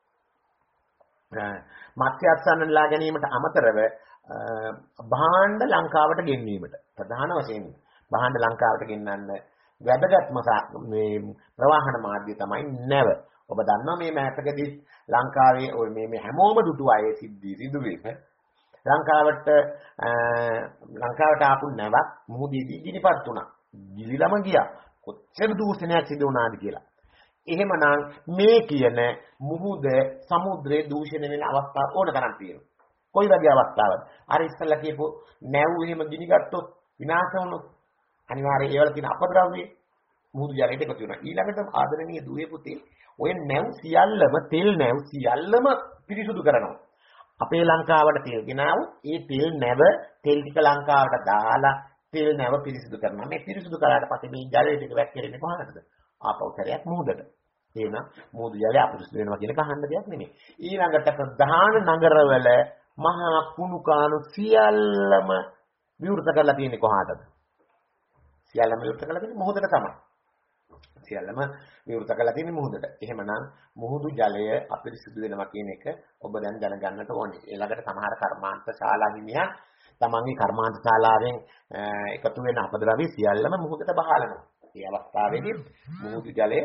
මත්ස්‍ය අත්සන්නලා ගැනීමට අමතරව භාණ්ඩ ලංකාවට ගෙන්වීමට ප්‍රධාන වශයෙන් භාණ්ඩ ලංකාවට ගෙන්නන්න වැදගත්ම මේ ප්‍රවාහන මාධ්‍ය තමයි නැව. ඔබ දන්නවා මේ මෑතකදී ලංකාවේ මේ මේ හැමෝම දුටු අය සිද්ධි සිදුවේ ලංකාවට ලංකාවට ආපු නැවක් මුහුදේදී ගිනිපත් වුණා. ගිලිලම ගියා. කොච්චර දූෂණයක් සිදු වුණාද කියලා. එහෙමනම් මේ කියන මුහුද සමුද්‍රයේ දූෂණය වෙන අවස්ථා ඕන තරම් තියෙනවා. කොයි වගේ අවස්ථාවද? අර ඉස්සෙල්ලා කියපු නැව් එහෙම ගිනිගත්තොත් විනාශ වුණොත් අනිවාර්යයෙන් ඒවල තියෙන අපද්‍රව්‍ය මුහුදු ජලයට එකතු වෙනවා. ඊළඟට ආදරණීය දුවේ පුතේ ඔය නැව් සියල්ලම තෙල් නැව් සියල්ලම පිරිසුදු කරනවා. අපේ ලංකාවට තෙල් ගෙනාවු ඒ තෙල් නැව තෙල් ටික ලංකාවට දාලා තෙල් නැව පිරිසුදු කරනවා. මේ පිරිසුදු කරාට පස්සේ මේ ජලය ටික වැක්කිරෙන්නේ කොහටද? ආපෞතරයක් මුහුදට. එහෙනම් මුහුදු ජලය අපිරිසුදු වෙනවා කියන එක අහන්න දෙයක් නෙමෙයි. ඊළඟට ප්‍රධාන නගරවල මහා කුණු කාණු සියල්ලම විවෘත කරලා තියෙන්නේ කොහාටද? සියල්ලම විවෘත කරලා තියෙන්නේ මුහුදට තමයි. සියල්ලම විවෘත කරලා තියෙන්නේ මුහුදට. එහෙමනම් මුහුදු ජලය අපිරිසුදු වෙනවා කියන එක ඔබ දැන් දැනගන්නට ඕනේ. ඊළඟට සමහර කර්මාන්ත ශාලා හිමියන් තමන්ගේ කර්මාන්ත ශාලාවෙන් එකතු වෙන අපද්‍රව්‍ය සියල්ලම මුහුදට බහලනවා. මේ අවස්ථාවේදී මුහුදු ජලය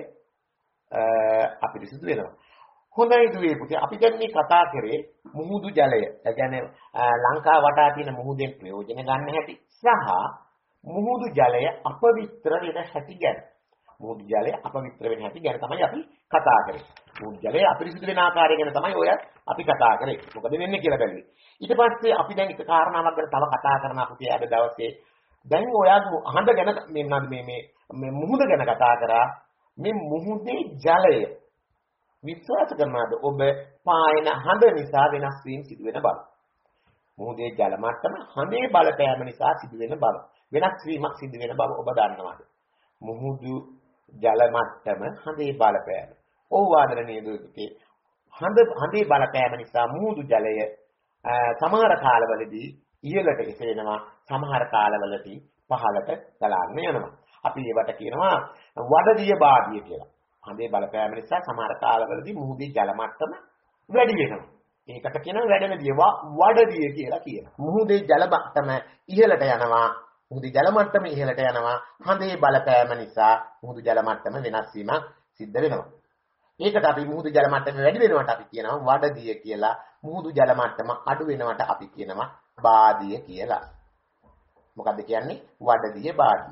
අපිරිසුදු වෙනවා. හොඳයි දුවේ පුතේ අපි දැන් මේ කතා කරේ මුහුදු ජලය. ඒ කියන්නේ ලංකාව වටා තියෙන මුහුදෙන් ප්‍රයෝජන ගන්න හැටි සහ මුහුදු ජලය අපවිත්‍ර වෙන හැටි ගැන. මුහුදු ජලය අපවිත්‍ර වෙන හැටි ගැන තමයි අපි කතා කරේ. මුහුදු ජලය අපිරිසුදු වෙන ආකාරය ගැන තමයි ඔය අපි කතා කරේ. මොකද වෙන්නේ කියලා බැලුවේ. ඊට පස්සේ අපි දැන් එක කාරණාවක් ගැන තව කතා කරන අපිට අද දවසේ දැන් ඔයා අහඳ ගැන මේ මේ මේ මුහුද ගැන කතා කරා. මේ මුහුදේ ජලය විශ්වාස කරනවාද ඔබ පායන හඳ නිසා වෙනස් වීම සිදු වෙන බව. මුහුදේ ජල මට්ටම හඳේ බලපෑම නිසා සිදු වෙන බව. වෙනස් වීමක් සිදු වෙන බව ඔබ දන්නවාද? මුහුදු ජල මට්ටම හඳේ බලපෑම. ඔව් ආදරණීය දුවේ හඳ හඳේ බලපෑම නිසා මුහුදු ජලය සමහර කාලවලදී ඉහළට එසෙනවා සමහර කාලවලදී පහළට ගලාගෙන යනවා. අපි ඒවට කියනවා වඩදිය බාදිය කියලා. හඳේ බලපෑම නිසා සමහර කාලවලදී මුහුදේ ජල මට්ටම වැඩි වෙනවා. ඒකට කියනවා වැඩෙන දිය වඩදිය කියලා කියනවා. මුහුදේ ජල මට්ටම ඉහළට යනවා. මුහුදේ ජල මට්ටම ඉහළට යනවා. හඳේ බලපෑම නිසා මුහුදු ජල මට්ටම වෙනස් වීමක් සිද්ධ වෙනවා. ඒකට අපි මුහුදු ජල මට්ටම වැඩි වෙනවට අපි කියනවා වඩදිය කියලා. මුහුදු ජල මට්ටම අඩු වෙනවට අපි කියනවා බාදිය කියලා. මොකද්ද කියන්නේ? වඩදිය බාදිය.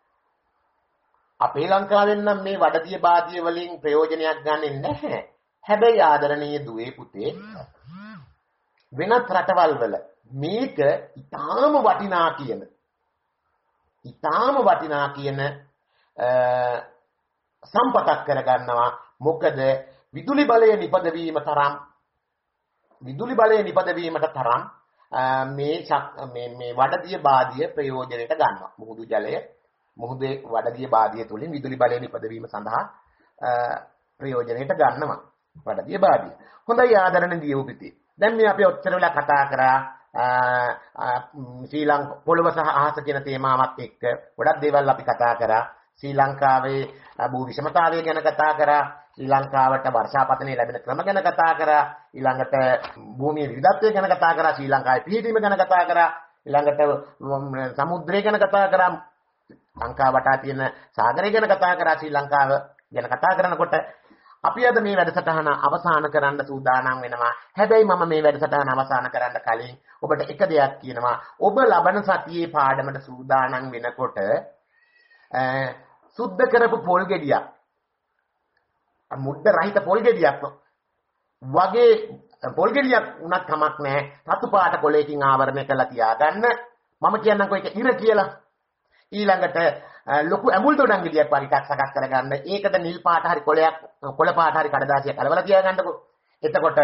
අපේ ලංකාවෙන් නම් මේ වඩදිය බාදිය වලින් ප්‍රයෝජනයක් ගන්නෙ නැහැ. හැබැයි ආදරණීය දුවේ පුතේ වෙනත් රටවල් වල මේක ඊටාම වටිනා කියන ඊටාම වටිනා කියන සම්පතක් කරගන්නවා. මොකද විදුලි බලය නිපදවීම තරම් විදුලි බලය නිපදවීමට තරම් මේ මේ මේ වඩදිය බාදිය ප්‍රයෝජනයට ගන්නවා. මුහුදු ජලය මුහුදේ වඩදිය බාදිය තුලින් විදුලි බලය නිපදවීම සඳහා ප්‍රයෝජනයට ගන්නවා වඩදිය බාදිය. හොඳයි ආදරණ දියුපිතේ. දැන් මේ අපි ඔච්චර වෙලා කතා කරා ශ්‍රී ලංකාව පොළව සහ අහස කියන තේමාවත් එක්ක ගොඩක් දේවල් අපි කතා කරා. ශ්‍රී ලංකාවේ භූ විෂමතාවය ගැන කතා කරා. ශ්‍රී ලංකාවට වර්ෂාපතනය ලැබෙන ක්‍රම ගැන කතා කරා. ඊළඟට භූමියේ විවිධත්වය ගැන කතා කරා. ශ්‍රී ලංකාවේ පිහිටීම ගැන කතා කරා. ඊළඟට සමුද්‍රය ගැන කතා කරා. ලංකාව වටා තියෙන සාගරය ගැන කතා කරා. ශ්‍රී ලංකාව ගැන කතා කරනකොට අපි අද මේ වැඩසටහන අවසන් කරන්න සූදානම් වෙනවා. හැබැයි මම මේ වැඩසටහන අවසන් කරන්න කලින් ඔබට එක දෙයක් කියනවා. ඔබ ලබන සතියේ පාඩමට සූදානම් වෙනකොට සුද්ධ කරපු පොල් ගෙඩියක් මුද්ද රහිත පොල් ගෙඩියක් වගේ පොල් ගෙඩියක් උනත් කමක් නැහැ. රතු පාට කොලයකින් ආවරණය කරලා තියාගන්න. මම කියන්නම්කෝ ඒක ඉර කියලා. ඊළඟට ලොකු ඇඹුල් දොඩම් ගෙඩියක් වගේ එකක් සකස් කරගන්න. ඒකට නිල් පාට හරි කොලයක් කොළ පාට හරි කඩදාසියක් අලවලා තියාගන්නකෝ. එතකොට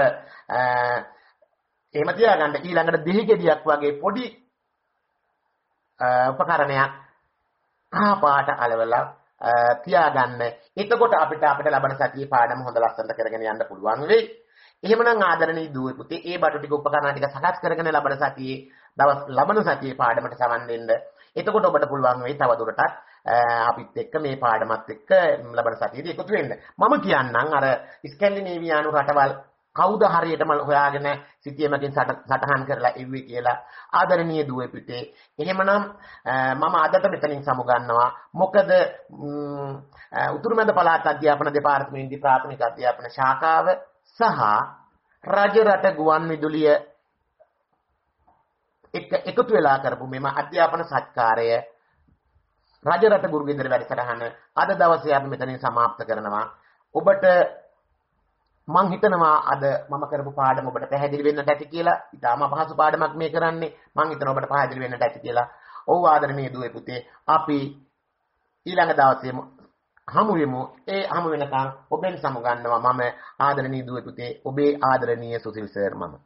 එහෙම තියාගන්න. ඊළඟට දෙහි ගෙඩියක් වගේ පොඩි උපකරණයක් කහ පාට අලවලා තියාගන්න. එතකොට අපිට අපිට ලබන සතියේ පාඩම හොඳ ලස්සනට කරගෙන යන්න පුළුවන් වෙයි. එහෙමනම් ආදරණීය දුවේ පුතේ ඒ බඩු ටික උපකරණ ටික සකස් කරගෙන ලබන සතියේ දවස් ලබන සතියේ පාඩමට සමන් දෙන්න. එතකොට ඔබට පුළුවන් වෙයි තව දුරටත් අපිත් එක්ක මේ පාඩමත් එක්ක ලබන සතියේදී එකතු වෙන්න. මම කියන්නම් අර ස්කැන්ඩිනේවියානු රටවල් කවුද හරියටම හොයාගෙන සිටියමකින් සටහන් කරලා ඉව්වේ කියලා. ආදරණීය දුවේ පුතේ එහෙමනම් මම අදට මෙතනින් සමුගන්නවා. මොකද උතුරුමැද පළාත් අධ්‍යාපන දෙපාර්තමේන්තුවේ ප්‍රාථමික අධ්‍යාපන ශාඛාව සහ රජරට ගුවන් විදුලිය එක එකතු වෙලා කරපු මෙම අධ්‍යාපන සත්කාරය රජරට ගුරුගෙදර වැඩසටහන අද දවසේ අපි මෙතනින් සමාප්ත කරනවා. ඔබට මම හිතනවා අද මම කරපු පාඩම ඔබට පැහැදිලි වෙන්නට ඇති කියලා. ඉතාලම අපහසු පාඩමක් මේ කරන්නේ. මම හිතනවා ඔබට පැහැදිලි වෙන්නට ඇති කියලා. ඔව් ආදරණීය දුවේ පුතේ, අපි ඊළඟ දවසේ හමු වෙමු. ඒ හමු වෙනකන් ඔබෙන් සමුගන්නවා මම ආදරණීය දුවේ පුතේ, ඔබේ ආදරණීය සුසිල් සර් මම.